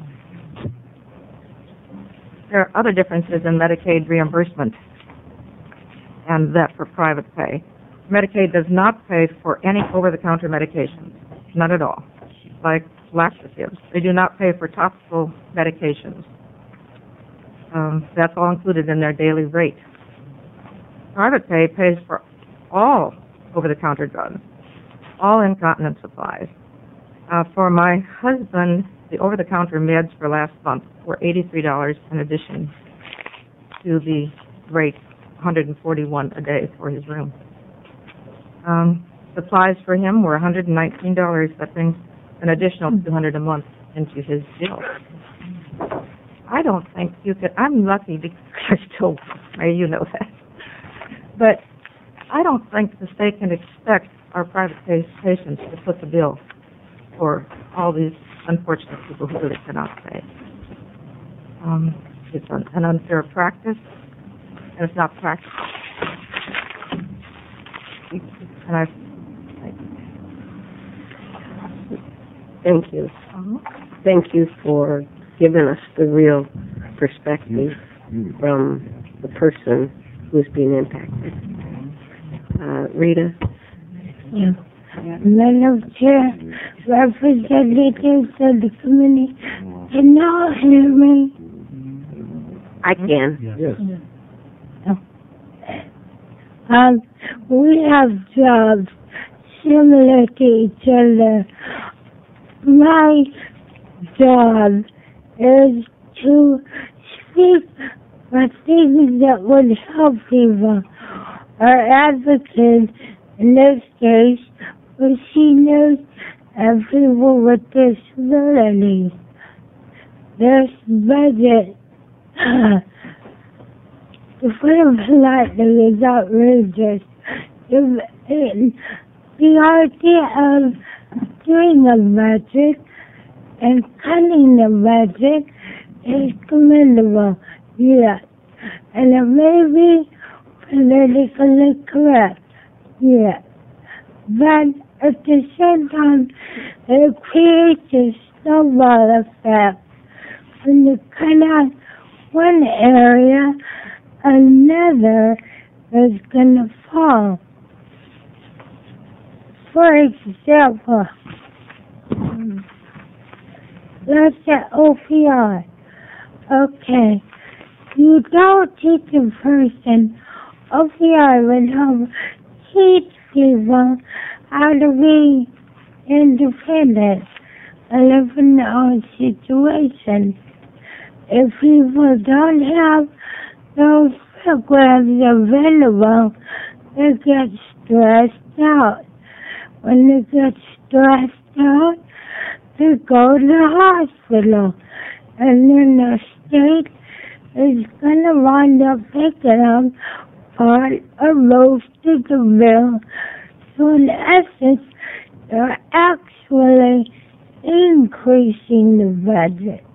there are other differences in Medicaid reimbursement and that for private pay. Medicaid does not pay for any over-the-counter medications, none at all, like laxatives. They do not pay for topical medications. Um, that's all included in their daily rate. Private pay pays for all over-the-counter drugs, all incontinence supplies. Uh, for my husband, the over-the-counter meds for last month were eighty-three dollars in addition to the rate, one hundred forty-one dollars a day for his room. Um, supplies for him were one hundred nineteen dollars. That brings an additional two hundred dollars a month into his bill. I don't think you could, I'm lucky because I still, you know that. But I don't think the state can expect our private pay patients to foot the bill for all these unfortunate people who really cannot pay. Um, it's an, an unfair practice, and it's not practical. And I, Thank you. Uh-huh. Thank you for giving us the real perspective from the person who's being impacted. Uh, Rita? Yeah. Madam Chair, representatives of the committee, can y'all hear me? I can. Yes. Oh, Um, we have jobs similar to each other. My job is to speak for things that would help people. Our advocates, in this case, for seniors and people with disabilities. This budget, to put it politely, is outrageous. It, the idea of doing a budget and cutting the budget is commendable, yes. And it may be politically correct, yes. But at the same time, it creates a snowball effect. When you cut out one area, another is going to fall. For example, let's say O P I. Okay, you don't teach a person O P I would help teach people how to be independent and live in their own situation. If people don't have those programs available, they get stressed out. When they get stressed out, they go to the hospital, and then the state is going to wind up picking up part of most of the bill. So in essence, they're actually increasing the budget.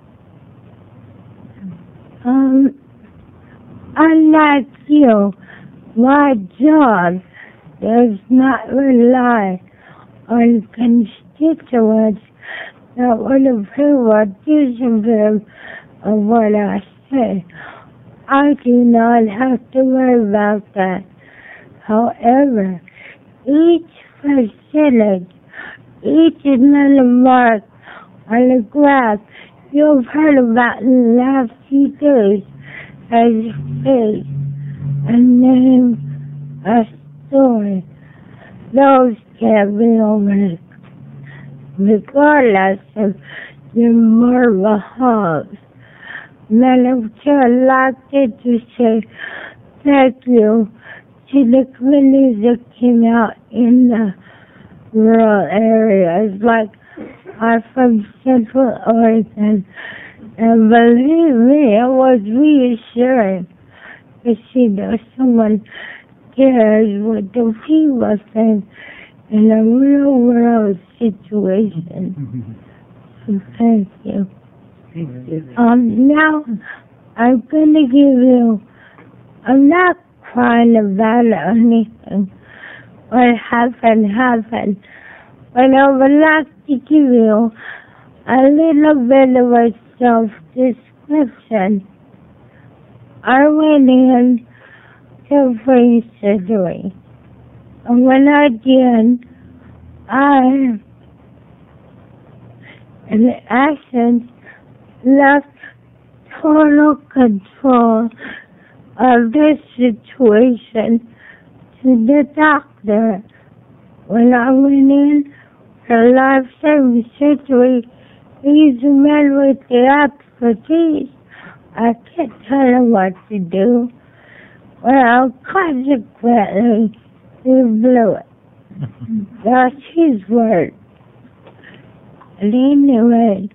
Um, unlike you, my job does not rely on constituents that would approve or disapprove of what I say. I do not have to worry about that. However, each percentage, each little mark on the graph you've heard about in the last few days has a face, a name, a story. Those can't be overlooked, regardless of your marble halls. Madam Chair, I'd like to say thank you to the committees that came out in the rural areas, like I'm from Central Oregon, and believe me, it was reassuring to see that someone cares what the people think in a real world situation. So thank you. Thank you. Um, now, I'm going to give you, I'm not crying about anything. What happened, happened. But I would like to give you a little bit of a self-description. I went in to brain surgery. And when I did, I, in essence, lost total control of this situation to the doctor. When I went in for life-saving surgery, he's a man with the expertise. I can't tell him what to do. Well, consequently, he blew it. That's his word. And anyway,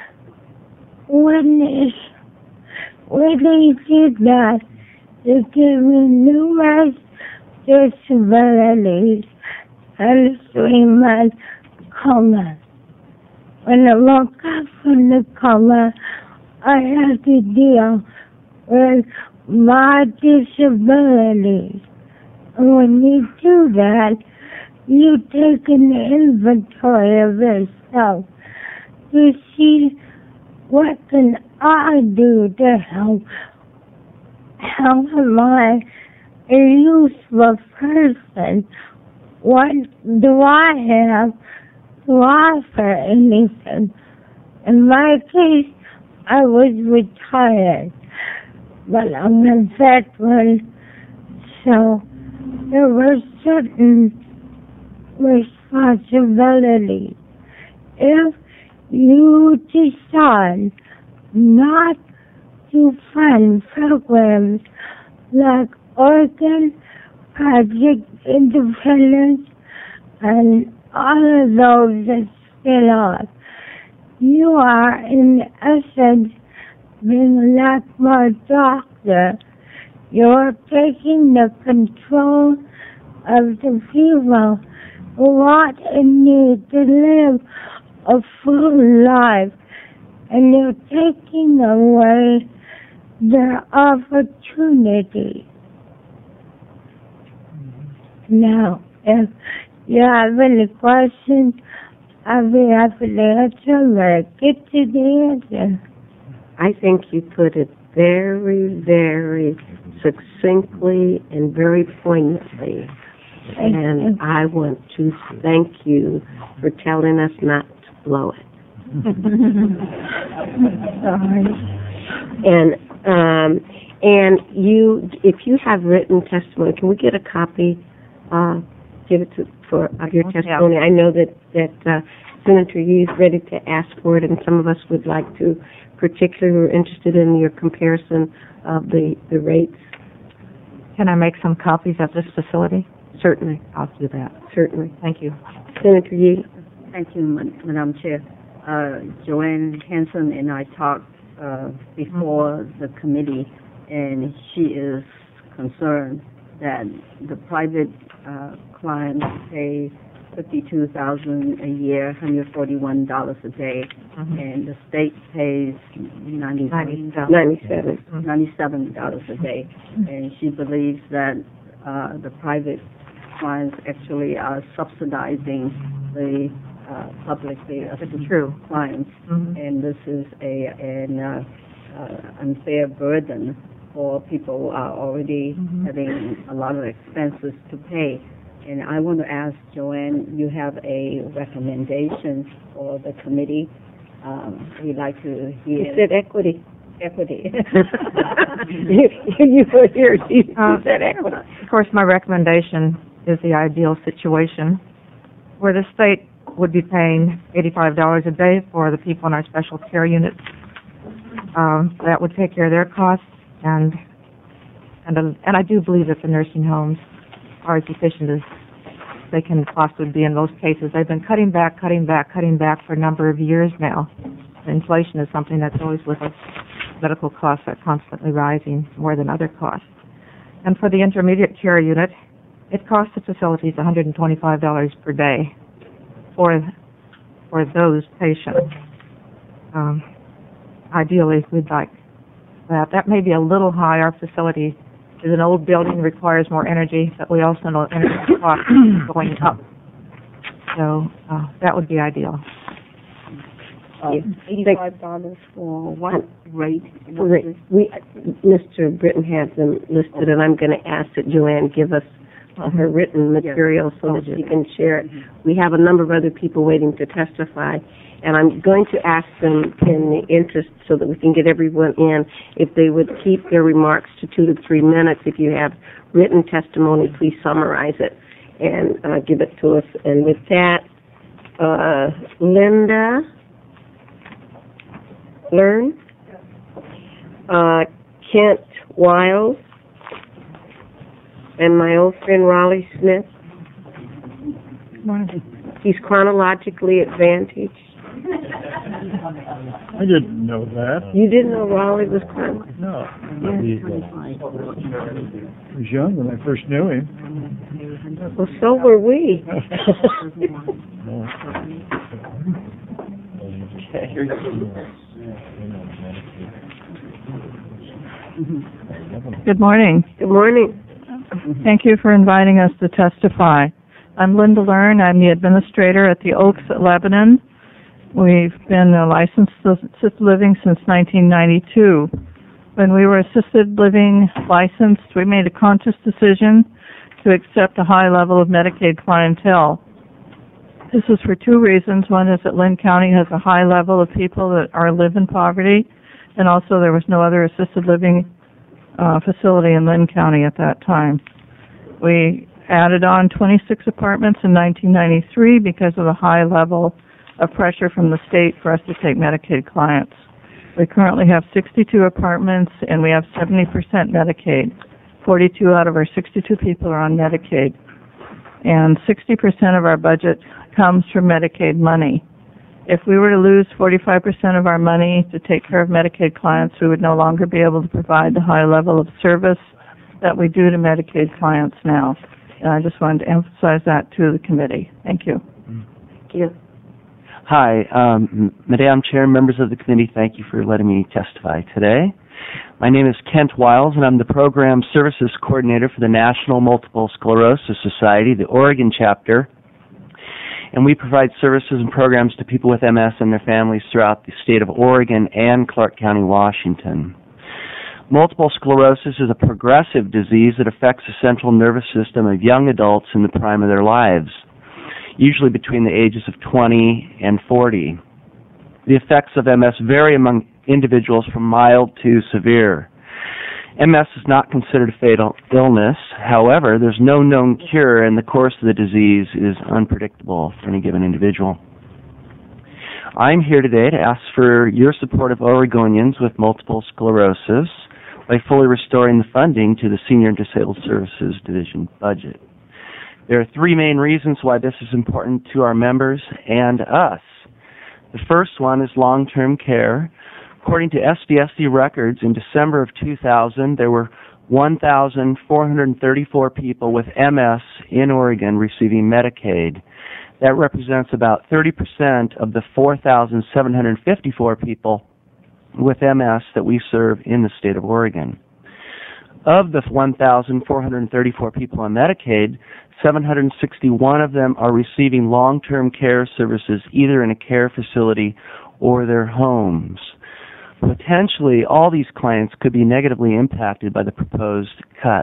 when he, when he did that, he gave me numerous disabilities and a three-month coma. When I woke up from the coma, I had to deal with my disabilities. And when you do that, you take an inventory of yourself to see what can I do to help. How am I a useful person? What do I have to offer anything? In my case, I was retired, but I'm a veteran, so there were certain responsibilities. If you decide not to fund programs like Oregon Project Independence and all of those that still are, you are in essence being like my doctor. You're taking the control of the people who want and need to live a full life, and you're taking away their opportunity. Now, if you have any questions, I'll be happy to answer, but get to the answer. I think you put it very, very succinctly and very poignantly. Thank and you. I want to thank you for telling us not to blow it. Sorry. And um, and you, if you have written testimony, can we get a copy? Uh, give it to for uh, your testimony. I know that that uh, Senator Yee's ready to ask for it, and some of us would like to. Particularly, we're interested in your comparison of the the rates. Can I make some copies at this facility? Certainly, I'll do that. certainly. Thank you. Senator Yee. Thank you, Ma- Madam Chair. Uh, Joanne Hanson and I talked uh, before the committee, and she is concerned that the private uh, clients pay fifty-two thousand dollars a year, one hundred forty-one dollars a day, Mm-hmm. and the state pays ninety-seven ninety-seven. ninety-seven dollars a day. And she believes that uh, the private clients actually are subsidizing the uh, publicly assisted True. clients, Mhm. and this is a an uh, uh, unfair burden for people who are already Mhm. having a lot of expenses to pay. And I want to ask Joanne, you have a recommendation for the committee. Um, we'd like to hear. You said equity. Equity. you, you were here. You, you Uh, said equity. Of course, my recommendation is the ideal situation where the state would be paying eighty-five dollars a day for the people in our special care units. Um, that would take care of their costs, and and uh, and I do believe that the nursing homes are as efficient as they can possibly be in most cases. They've been cutting back, cutting back, cutting back for a number of years now. Inflation is something that's always with us. Medical costs are constantly rising more than other costs. And for the intermediate care unit, it costs the facilities one hundred twenty-five dollars per day for for those patients. Um, ideally, we'd like that. That may be a little high. Our facility is an old building, requires more energy, but we also know energy costs are going up. So uh, that would be ideal. Uh, eighty-five dollars for what rate? What Right. is- We, Mister Britton has them listed, and I'm going to ask that Joanne give us uh, her written material so that she can share it. We have a number of other people waiting to testify, and I'm going to ask them in the interest so that we can get everyone in, if they would keep their remarks to two to three minutes. If you have written testimony, please summarize it and uh, give it to us. And with that, uh, Linda Learn, uh, Kent Wiles, and my old friend Raleigh Smith. He's chronologically advantaged. I didn't know that. You didn't know Raleigh was chronologically? No. He was young when I first knew him. Well, so were we. Good morning. Good morning. Thank you for inviting us to testify. I'm Linda Learn. I'm the administrator at the Oaks at Lebanon. We've been a licensed assisted living since nineteen ninety-two. When we were assisted living licensed, we made a conscious decision to accept a high level of Medicaid clientele. This is for two reasons. One is that Lynn County has a high level of people that are live in poverty, and also there was no other assisted living uh, facility in Lynn County at that time. We added on twenty-six apartments in nineteen ninety-three because of the high level of pressure from the state for us to take Medicaid clients. We currently have sixty-two apartments, and we have seventy percent Medicaid. forty-two out of our sixty-two people are on Medicaid. And sixty percent of our budget comes from Medicaid money. If we were to lose forty-five percent of our money to take care of Medicaid clients, we would no longer be able to provide the high level of service that we do to Medicaid clients now. And I just wanted to emphasize that to the committee. Thank you. Thank you. Hi, um, Madam Chair, members of the committee, thank you for letting me testify today. My name is Kent Wiles, and I'm the Program Services Coordinator for the National Multiple Sclerosis Society, the Oregon chapter. And we provide services and programs to people with M S and their families throughout the state of Oregon and Clark County, Washington. Multiple sclerosis is a progressive disease that affects the central nervous system of young adults in the prime of their lives, usually between the ages of twenty and forty. The effects of M S vary among individuals from mild to severe. M S is not considered a fatal illness. However, there's no known cure, and the course of the disease is unpredictable for any given individual. I'm here today to ask for your support of Oregonians with multiple sclerosis by fully restoring the funding to the Senior and Disabled Services Division budget. There are three main reasons why this is important to our members and us. The first one is long-term care. According to S D S C records, in December of two thousand, there were one thousand four hundred thirty-four people with M S in Oregon receiving Medicaid. That represents about thirty percent of the four thousand seven hundred fifty-four people with M S that we serve in the state of Oregon. Of the one thousand four hundred thirty-four people on Medicaid, seven hundred sixty-one of them are receiving long-term care services either in a care facility or their homes. Potentially, all these clients could be negatively impacted by the proposed cuts.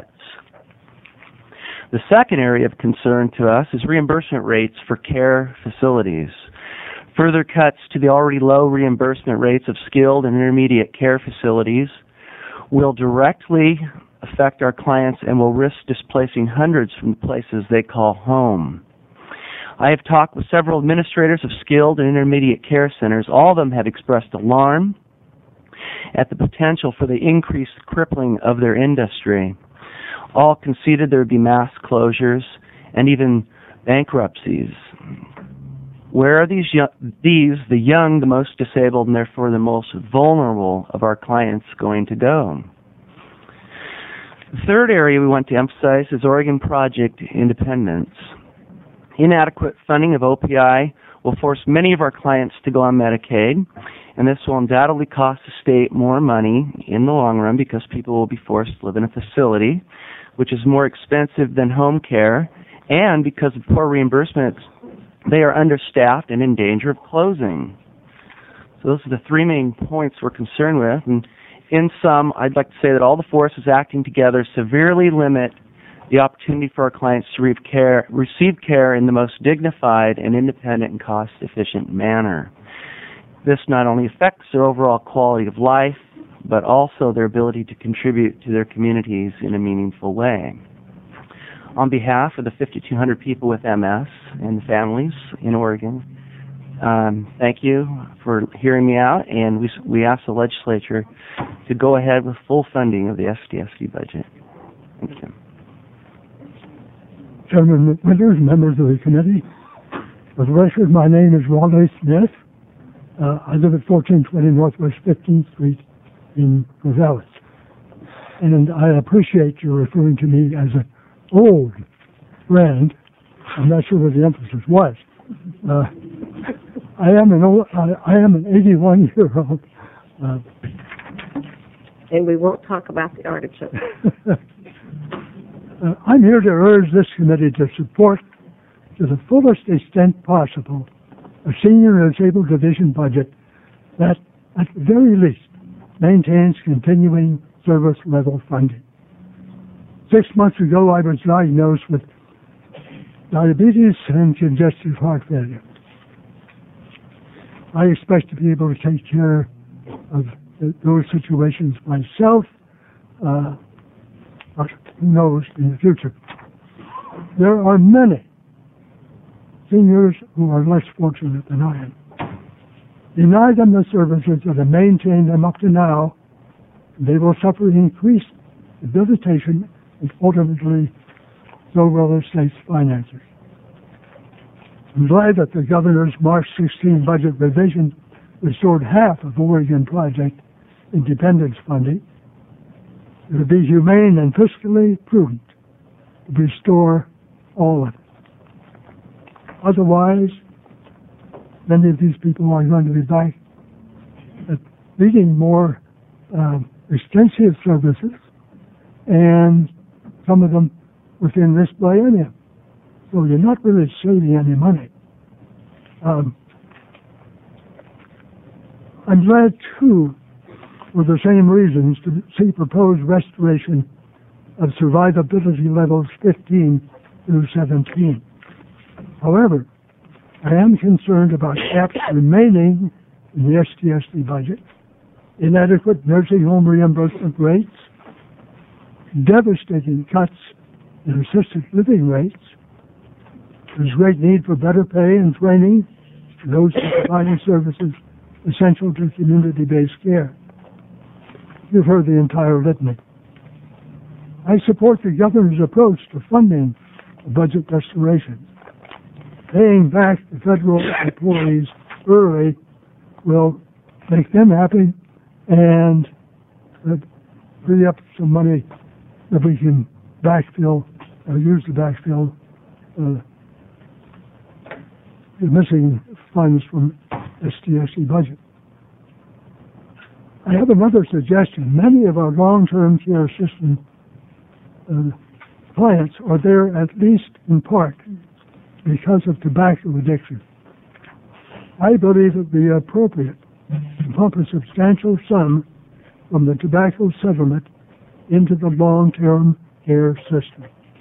The second area of concern to us is reimbursement rates for care facilities. Further cuts to the already low reimbursement rates of skilled and intermediate care facilities will directly affect our clients and will risk displacing hundreds from the places they call home. I have talked with several administrators of skilled and intermediate care centers. All of them have expressed alarm at the potential for the increased crippling of their industry. All conceded there would be mass closures and even bankruptcies. Where are these, young, these, the young, the most disabled, and therefore the most vulnerable of our clients going to go? The third area we want to emphasize is Oregon Project Independence. Inadequate funding of O P I will force many of our clients to go on Medicaid, and this will undoubtedly cost the state more money in the long run because people will be forced to live in a facility, which is more expensive than home care, and because of poor reimbursements, they are understaffed and in danger of closing. So those are the three main points we're concerned with, and in sum, I'd like to say that all the forces acting together severely limit the opportunity for our clients to receive care, receive care in the most dignified and independent and cost-efficient manner. This not only affects their overall quality of life, but also their ability to contribute to their communities in a meaningful way. On behalf of the fifty-two hundred people with M S and families in Oregon, um, thank you for hearing me out, and we, we ask the legislature to go ahead with full funding of the S D S C budget. Thank you. Chairman Winters, members of the committee, for the record, my name is Wally Smith. Uh, I live at fourteen twenty Northwest fifteenth Street in Rosales. And I appreciate you referring to me as an old friend. I'm not sure what the emphasis was. Uh, I am an old, I, I am an eighty-one year old. Uh, and we won't talk about the artichoke. uh, I'm here to urge this committee to support, to the fullest extent possible, a senior and disabled division budget that, at the very least, maintains continuing service level funding. Six months ago, I was diagnosed with diabetes and congestive heart failure. I expect to be able to take care of th those situations myself, uh, but who knows in the future. There are many seniors who are less fortunate than I am. Deny them the services that have maintained them up to now, and they will suffer increased debilitation and ultimately so will the state's finances. I'm glad that the governor's March sixteenth budget revision restored half of Oregon Project independence funding. It would be humane and fiscally prudent to restore all of it. Otherwise, many of these people are going to be back at needing more uh, extensive services, and some of them within this biennium. So you're not really saving any money. Um, I'm glad, too, for the same reasons, to see proposed restoration of survivability levels fifteen through seventeen. However, I am concerned about gaps remaining in the S T S D budget, inadequate nursing home reimbursement rates, devastating cuts in assisted living rates. There's great need for better pay and training for those providing services essential to community-based care. You've heard the entire litany. I support the governor's approach to funding the budget restoration. Paying back the federal employees early will make them happy and uh, free up some money that we can backfill, uh, use to backfill uh, the missing funds from S T S D budget. I have another suggestion. Many of our long-term care system uh, clients are there at least in part because of tobacco addiction. I believe it would be appropriate to pump a substantial sum from the tobacco settlement into the long-term care system.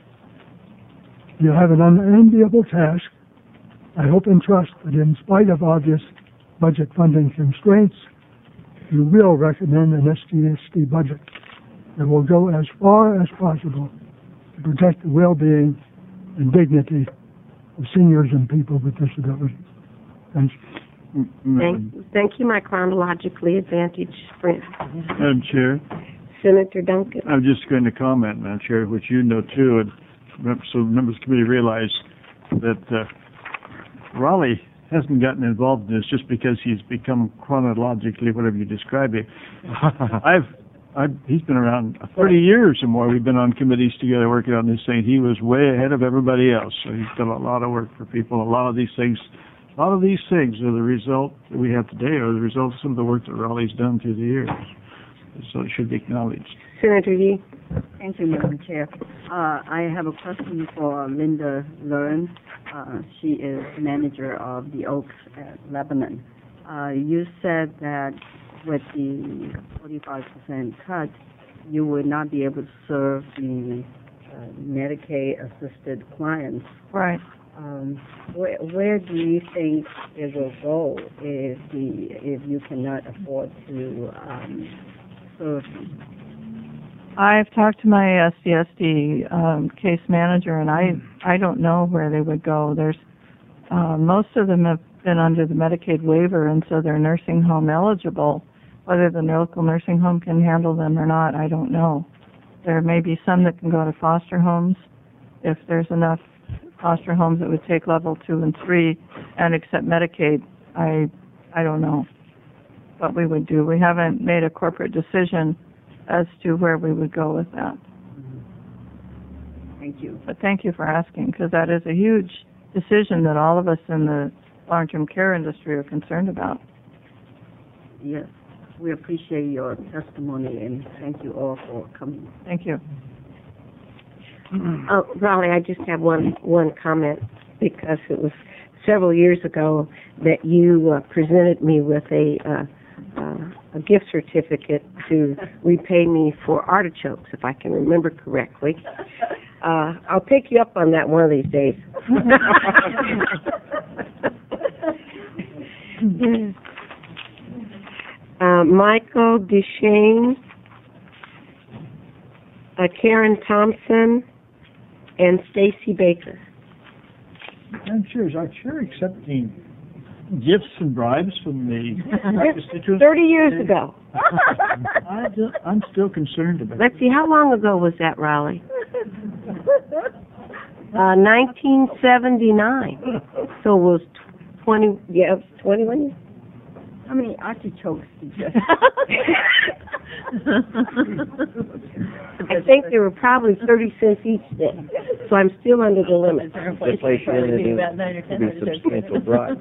You have an unenviable task. I hope and trust that in spite of obvious budget funding constraints, you will recommend an S T S D budget that will go as far as possible to protect the well-being and dignity of seniors and people with disabilities. Thank you. Thank, thank you, my chronologically advantaged friend. Madam Chair, Senator Duncan. I'm just going to comment, Madam Chair, which you know too, and so members of the committee realize that uh, Raleigh hasn't gotten involved in this just because he's become chronologically whatever you describe him. I've, I've, he's been around thirty years or more. We've been on committees together working on this thing. He was way ahead of everybody else, so he's done a lot of work for people. A lot of these things, a lot of these things are the result that we have today are the result of some of the work that Raleigh's done through the years. So it should be acknowledged. Senator Yee. Thank you, Madam Chair. Uh, I have a question for Linda Learn. Uh, she is manager of the Oaks at Lebanon. Uh, you said that with the forty-five percent cut, you would not be able to serve the uh, Medicaid-assisted clients. Right. Um, where, where do you think it will go if the if you cannot afford to um, serve them? I've talked to my S D S D um, case manager, and I I don't know where they would go. There's uh, most of them have been under the Medicaid waiver, and so they're nursing home eligible. Whether the local nursing home can handle them or not, I don't know. There may be some that can go to foster homes if there's enough foster homes that would take level two and three and accept Medicaid. I I don't know what we would do. We haven't made a corporate decision as to where we would go with that. Thank you. But thank you for asking, because that is a huge decision that all of us in the long-term care industry are concerned about. Yes, we appreciate your testimony, and thank you all for coming. Thank you. Oh, Raleigh, I just have one one comment, because it was several years ago that you uh, presented me with a uh, uh, a gift certificate to repay me for artichokes, if I can remember correctly. Uh, I'll take you up on that one of these days. uh, Michael Duchesne, uh, Karen Thompson, and Stacy Baker. I'm sure, is our chair accepting gifts and bribes from the constituents? Thirty years ago. I do, I'm still concerned about Let's see, how long ago was that, Raleigh? Uh, nineteen seventy-nine. So it was twenty, yeah, it was twenty-one years. How many artichokes did you I think they were probably thirty cents each then. So I'm still under the limit. Substantial bribes.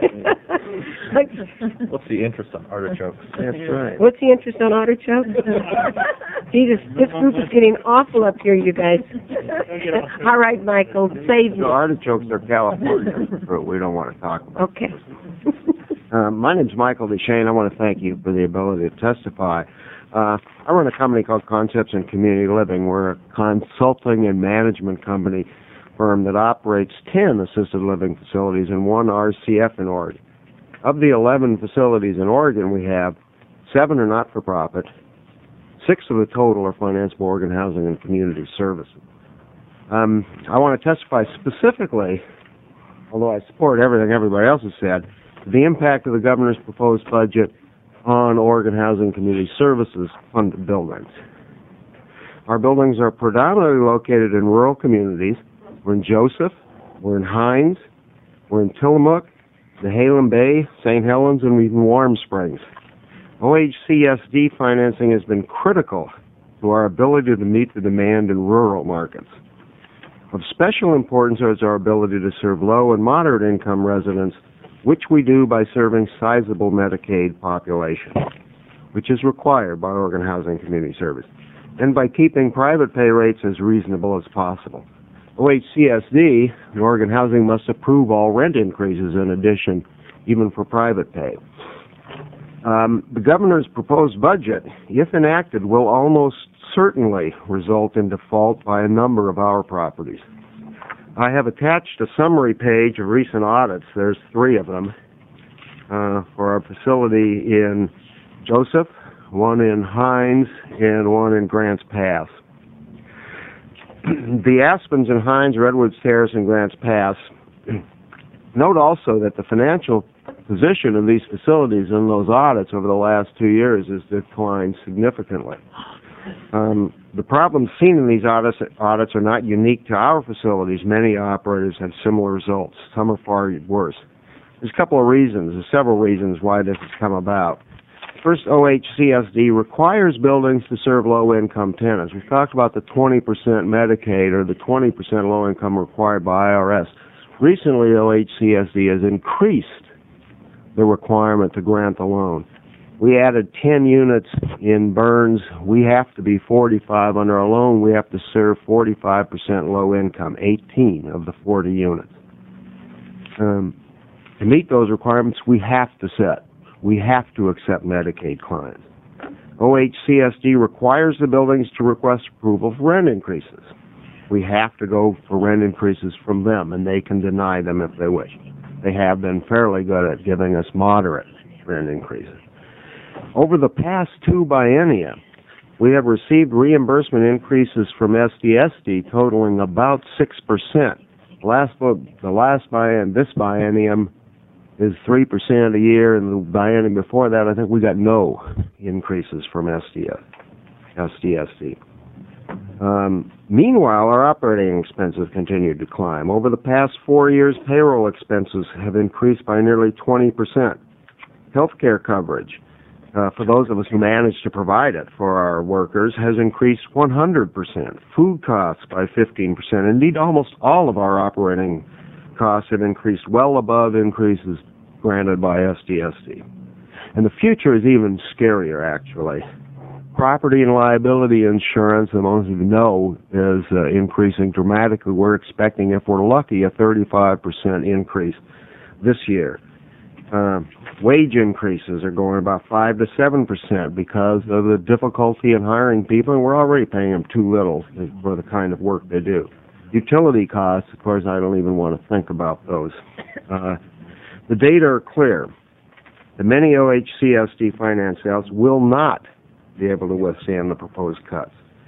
What's the interest on artichokes? That's right. What's the interest on artichokes? Gee, this, this group is getting awful up here, you guys. All right, Michael, save me. No, artichokes are California fruit. We don't want to talk about. Okay. Uh, my name's Michael DeShane. I want to thank you for the ability to testify. Uh, I run a company called Concepts in Community Living. We're a consulting and management company firm that operates ten assisted living facilities and one R C F in Oregon. Of the eleven facilities in Oregon we have, seven are not-for-profit. Six of the total are financed by Oregon Housing and Community Services. Um, I want to testify specifically, although I support everything everybody else has said, the impact of the governor's proposed budget on Oregon Housing and Community Services funded buildings. Our buildings are predominantly located in rural communities. We're in Joseph, we're in Hines, we're in Tillamook, Nehalem Bay, Saint Helens, and even Warm Springs. O H C S D financing has been critical to our ability to meet the demand in rural markets. Of special importance is our ability to serve low and moderate income residents, which we do by serving sizable Medicaid population, which is required by Oregon Housing and Community Service, and by keeping private pay rates as reasonable as possible. O H C S D, and Oregon Housing, must approve all rent increases in addition, even for private pay. Um, the governor's proposed budget, if enacted, will almost certainly result in default by a number of our properties. I have attached a summary page of recent audits. There's three of them uh, for our facility in Joseph, one in Hines, and one in Grants Pass. The Aspens in Hines, Redwoods Terrace, and Grants Pass. Note also that the financial position of these facilities in those audits over the last two years has declined significantly. Um, the problems seen in these audits, audits are not unique to our facilities. Many operators have similar results. Some are far worse. There's a couple of reasons, there's several reasons why this has come about. First, O H C S D requires buildings to serve low-income tenants. We've talked about the twenty percent Medicaid or the twenty percent low-income required by I R S. Recently, O H C S D has increased the requirement to grant the loan. We added ten units in Burns. We have to be forty-five under a loan. We have to serve forty-five percent low income, eighteen of the forty units. Um, to meet those requirements, we have to set. We have to accept Medicaid clients. O H C S D requires the buildings to request approval for rent increases. We have to go for rent increases from them, and they can deny them if they wish. They have been fairly good at giving us moderate rent increases. Over the past two biennia, we have received reimbursement increases from S D S D totaling about six percent. Last, the last biennium, this biennium is three percent a year, and the biennium before that, I think we got no increases from S D S D. Um, meanwhile, our operating expenses continue to climb. Over the past four years, payroll expenses have increased by nearly twenty percent. Healthcare coverage, uh, for those of us who manage to provide it for our workers, has increased one hundred percent. Food costs by fifteen percent. Indeed, almost all of our operating costs have increased well above increases granted by S D S D. And the future is even scarier, actually. Property and liability insurance, the most of you know, is uh, increasing dramatically. We're expecting, if we're lucky, a thirty-five percent increase this year. Uh, wage increases are going about five to seven percent because of the difficulty in hiring people, and we're already paying them too little for the kind of work they do. Utility costs, of course, I don't even want to think about those. Uh, the data are clear. The many O H C S D finance sales will not be able to withstand the proposed cuts.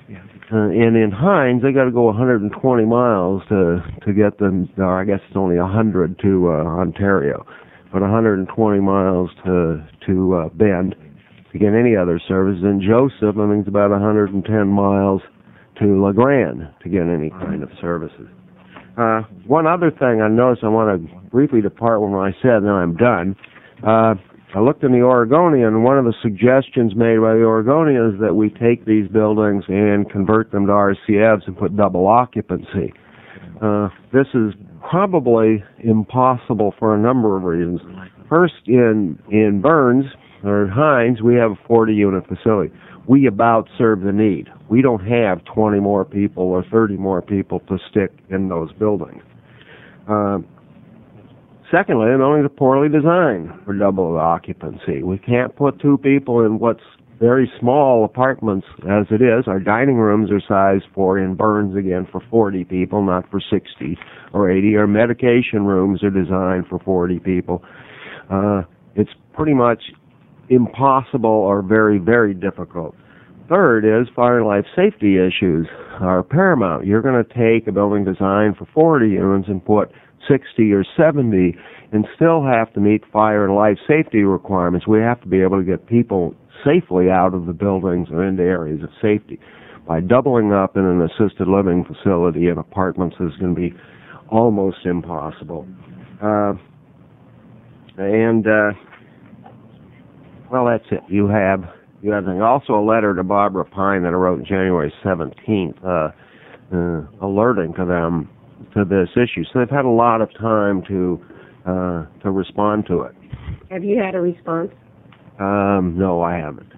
Uh, and in Hines, they got to go one hundred twenty miles to to get them. Or I guess it's only one hundred to uh, Ontario, but one hundred twenty miles to to uh, Bend to get any other service. And Joseph, I think it's about one hundred ten miles to La Grande to get any kind of services. Uh, one other thing I noticed, I want to briefly depart from what I said, and then I'm done. Uh, I looked in the Oregonian, and one of the suggestions made by the Oregonian is that we take these buildings and convert them to R C Fs and put double occupancy. Uh, this is probably impossible for a number of reasons. First, in in Burns, or Hines, we have a forty-unit facility. We about serve the need. We don't have twenty more people or thirty more people to stick in those buildings. Uh, secondly, the buildings are poorly designed for double occupancy. We can't put two people in what's very small apartments as it is. Our dining rooms are sized for, in Burns again, for forty people, not for sixty or eighty. Our medication rooms are designed for forty people. Uh, it's pretty much impossible or very, very difficult. Third is fire and life safety issues are paramount. You're going to take a building designed for forty units and put sixty or seventy and still have to meet fire and life safety requirements. We have to be able to get people safely out of the buildings and into areas of safety. By doubling up in an assisted living facility in apartments is going to be almost impossible. Uh, and, uh, well, that's it. You have, you have also a letter to Barbara Pine that I wrote on January seventeenth, uh, uh, alerting to them to this issue. So they've had a lot of time to uh, to respond to it. Have you had a response? Um, no, I haven't.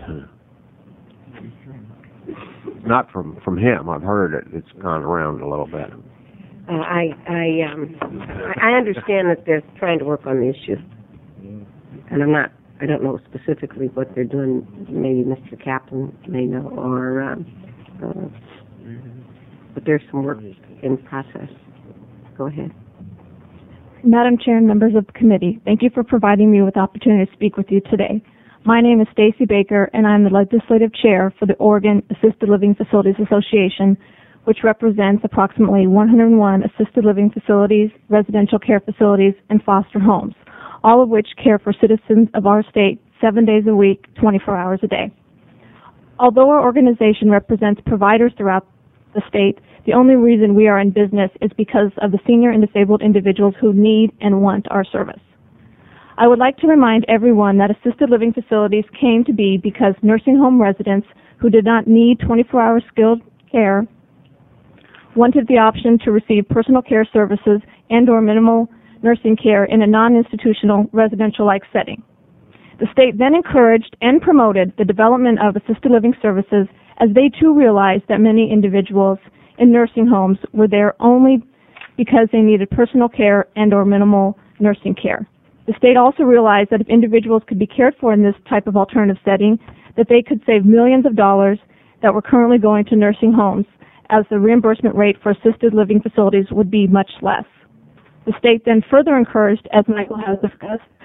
Not from from him. I've heard it. It's gone around a little bit. Uh, I I um I understand that they're trying to work on the issue, and I'm not. I don't know specifically what they're doing. Maybe Mister Kaplan may know, or um, uh, but there's some work in process. Go ahead. Madam Chair and members of the committee, thank you for providing me with the opportunity to speak with you today. My name is Stacy Baker, and I'm the legislative chair for the Oregon Assisted Living Facilities Association, which represents approximately one hundred one assisted living facilities, residential care facilities, and foster homes, all of which care for citizens of our state seven days a week, twenty-four hours a day. Although our organization represents providers throughout the state, the only reason we are in business is because of the senior and disabled individuals who need and want our service. I would like to remind everyone that assisted living facilities came to be because nursing home residents who did not need twenty-four hour skilled care wanted the option to receive personal care services and or minimal nursing care in a non-institutional residential-like setting. The state then encouraged and promoted the development of assisted living services as they too realized that many individuals in nursing homes were there only because they needed personal care and or minimal nursing care. The state also realized that if individuals could be cared for in this type of alternative setting, that they could save millions of dollars that were currently going to nursing homes, as the reimbursement rate for assisted living facilities would be much less. The state then further encouraged, as Michael has discussed,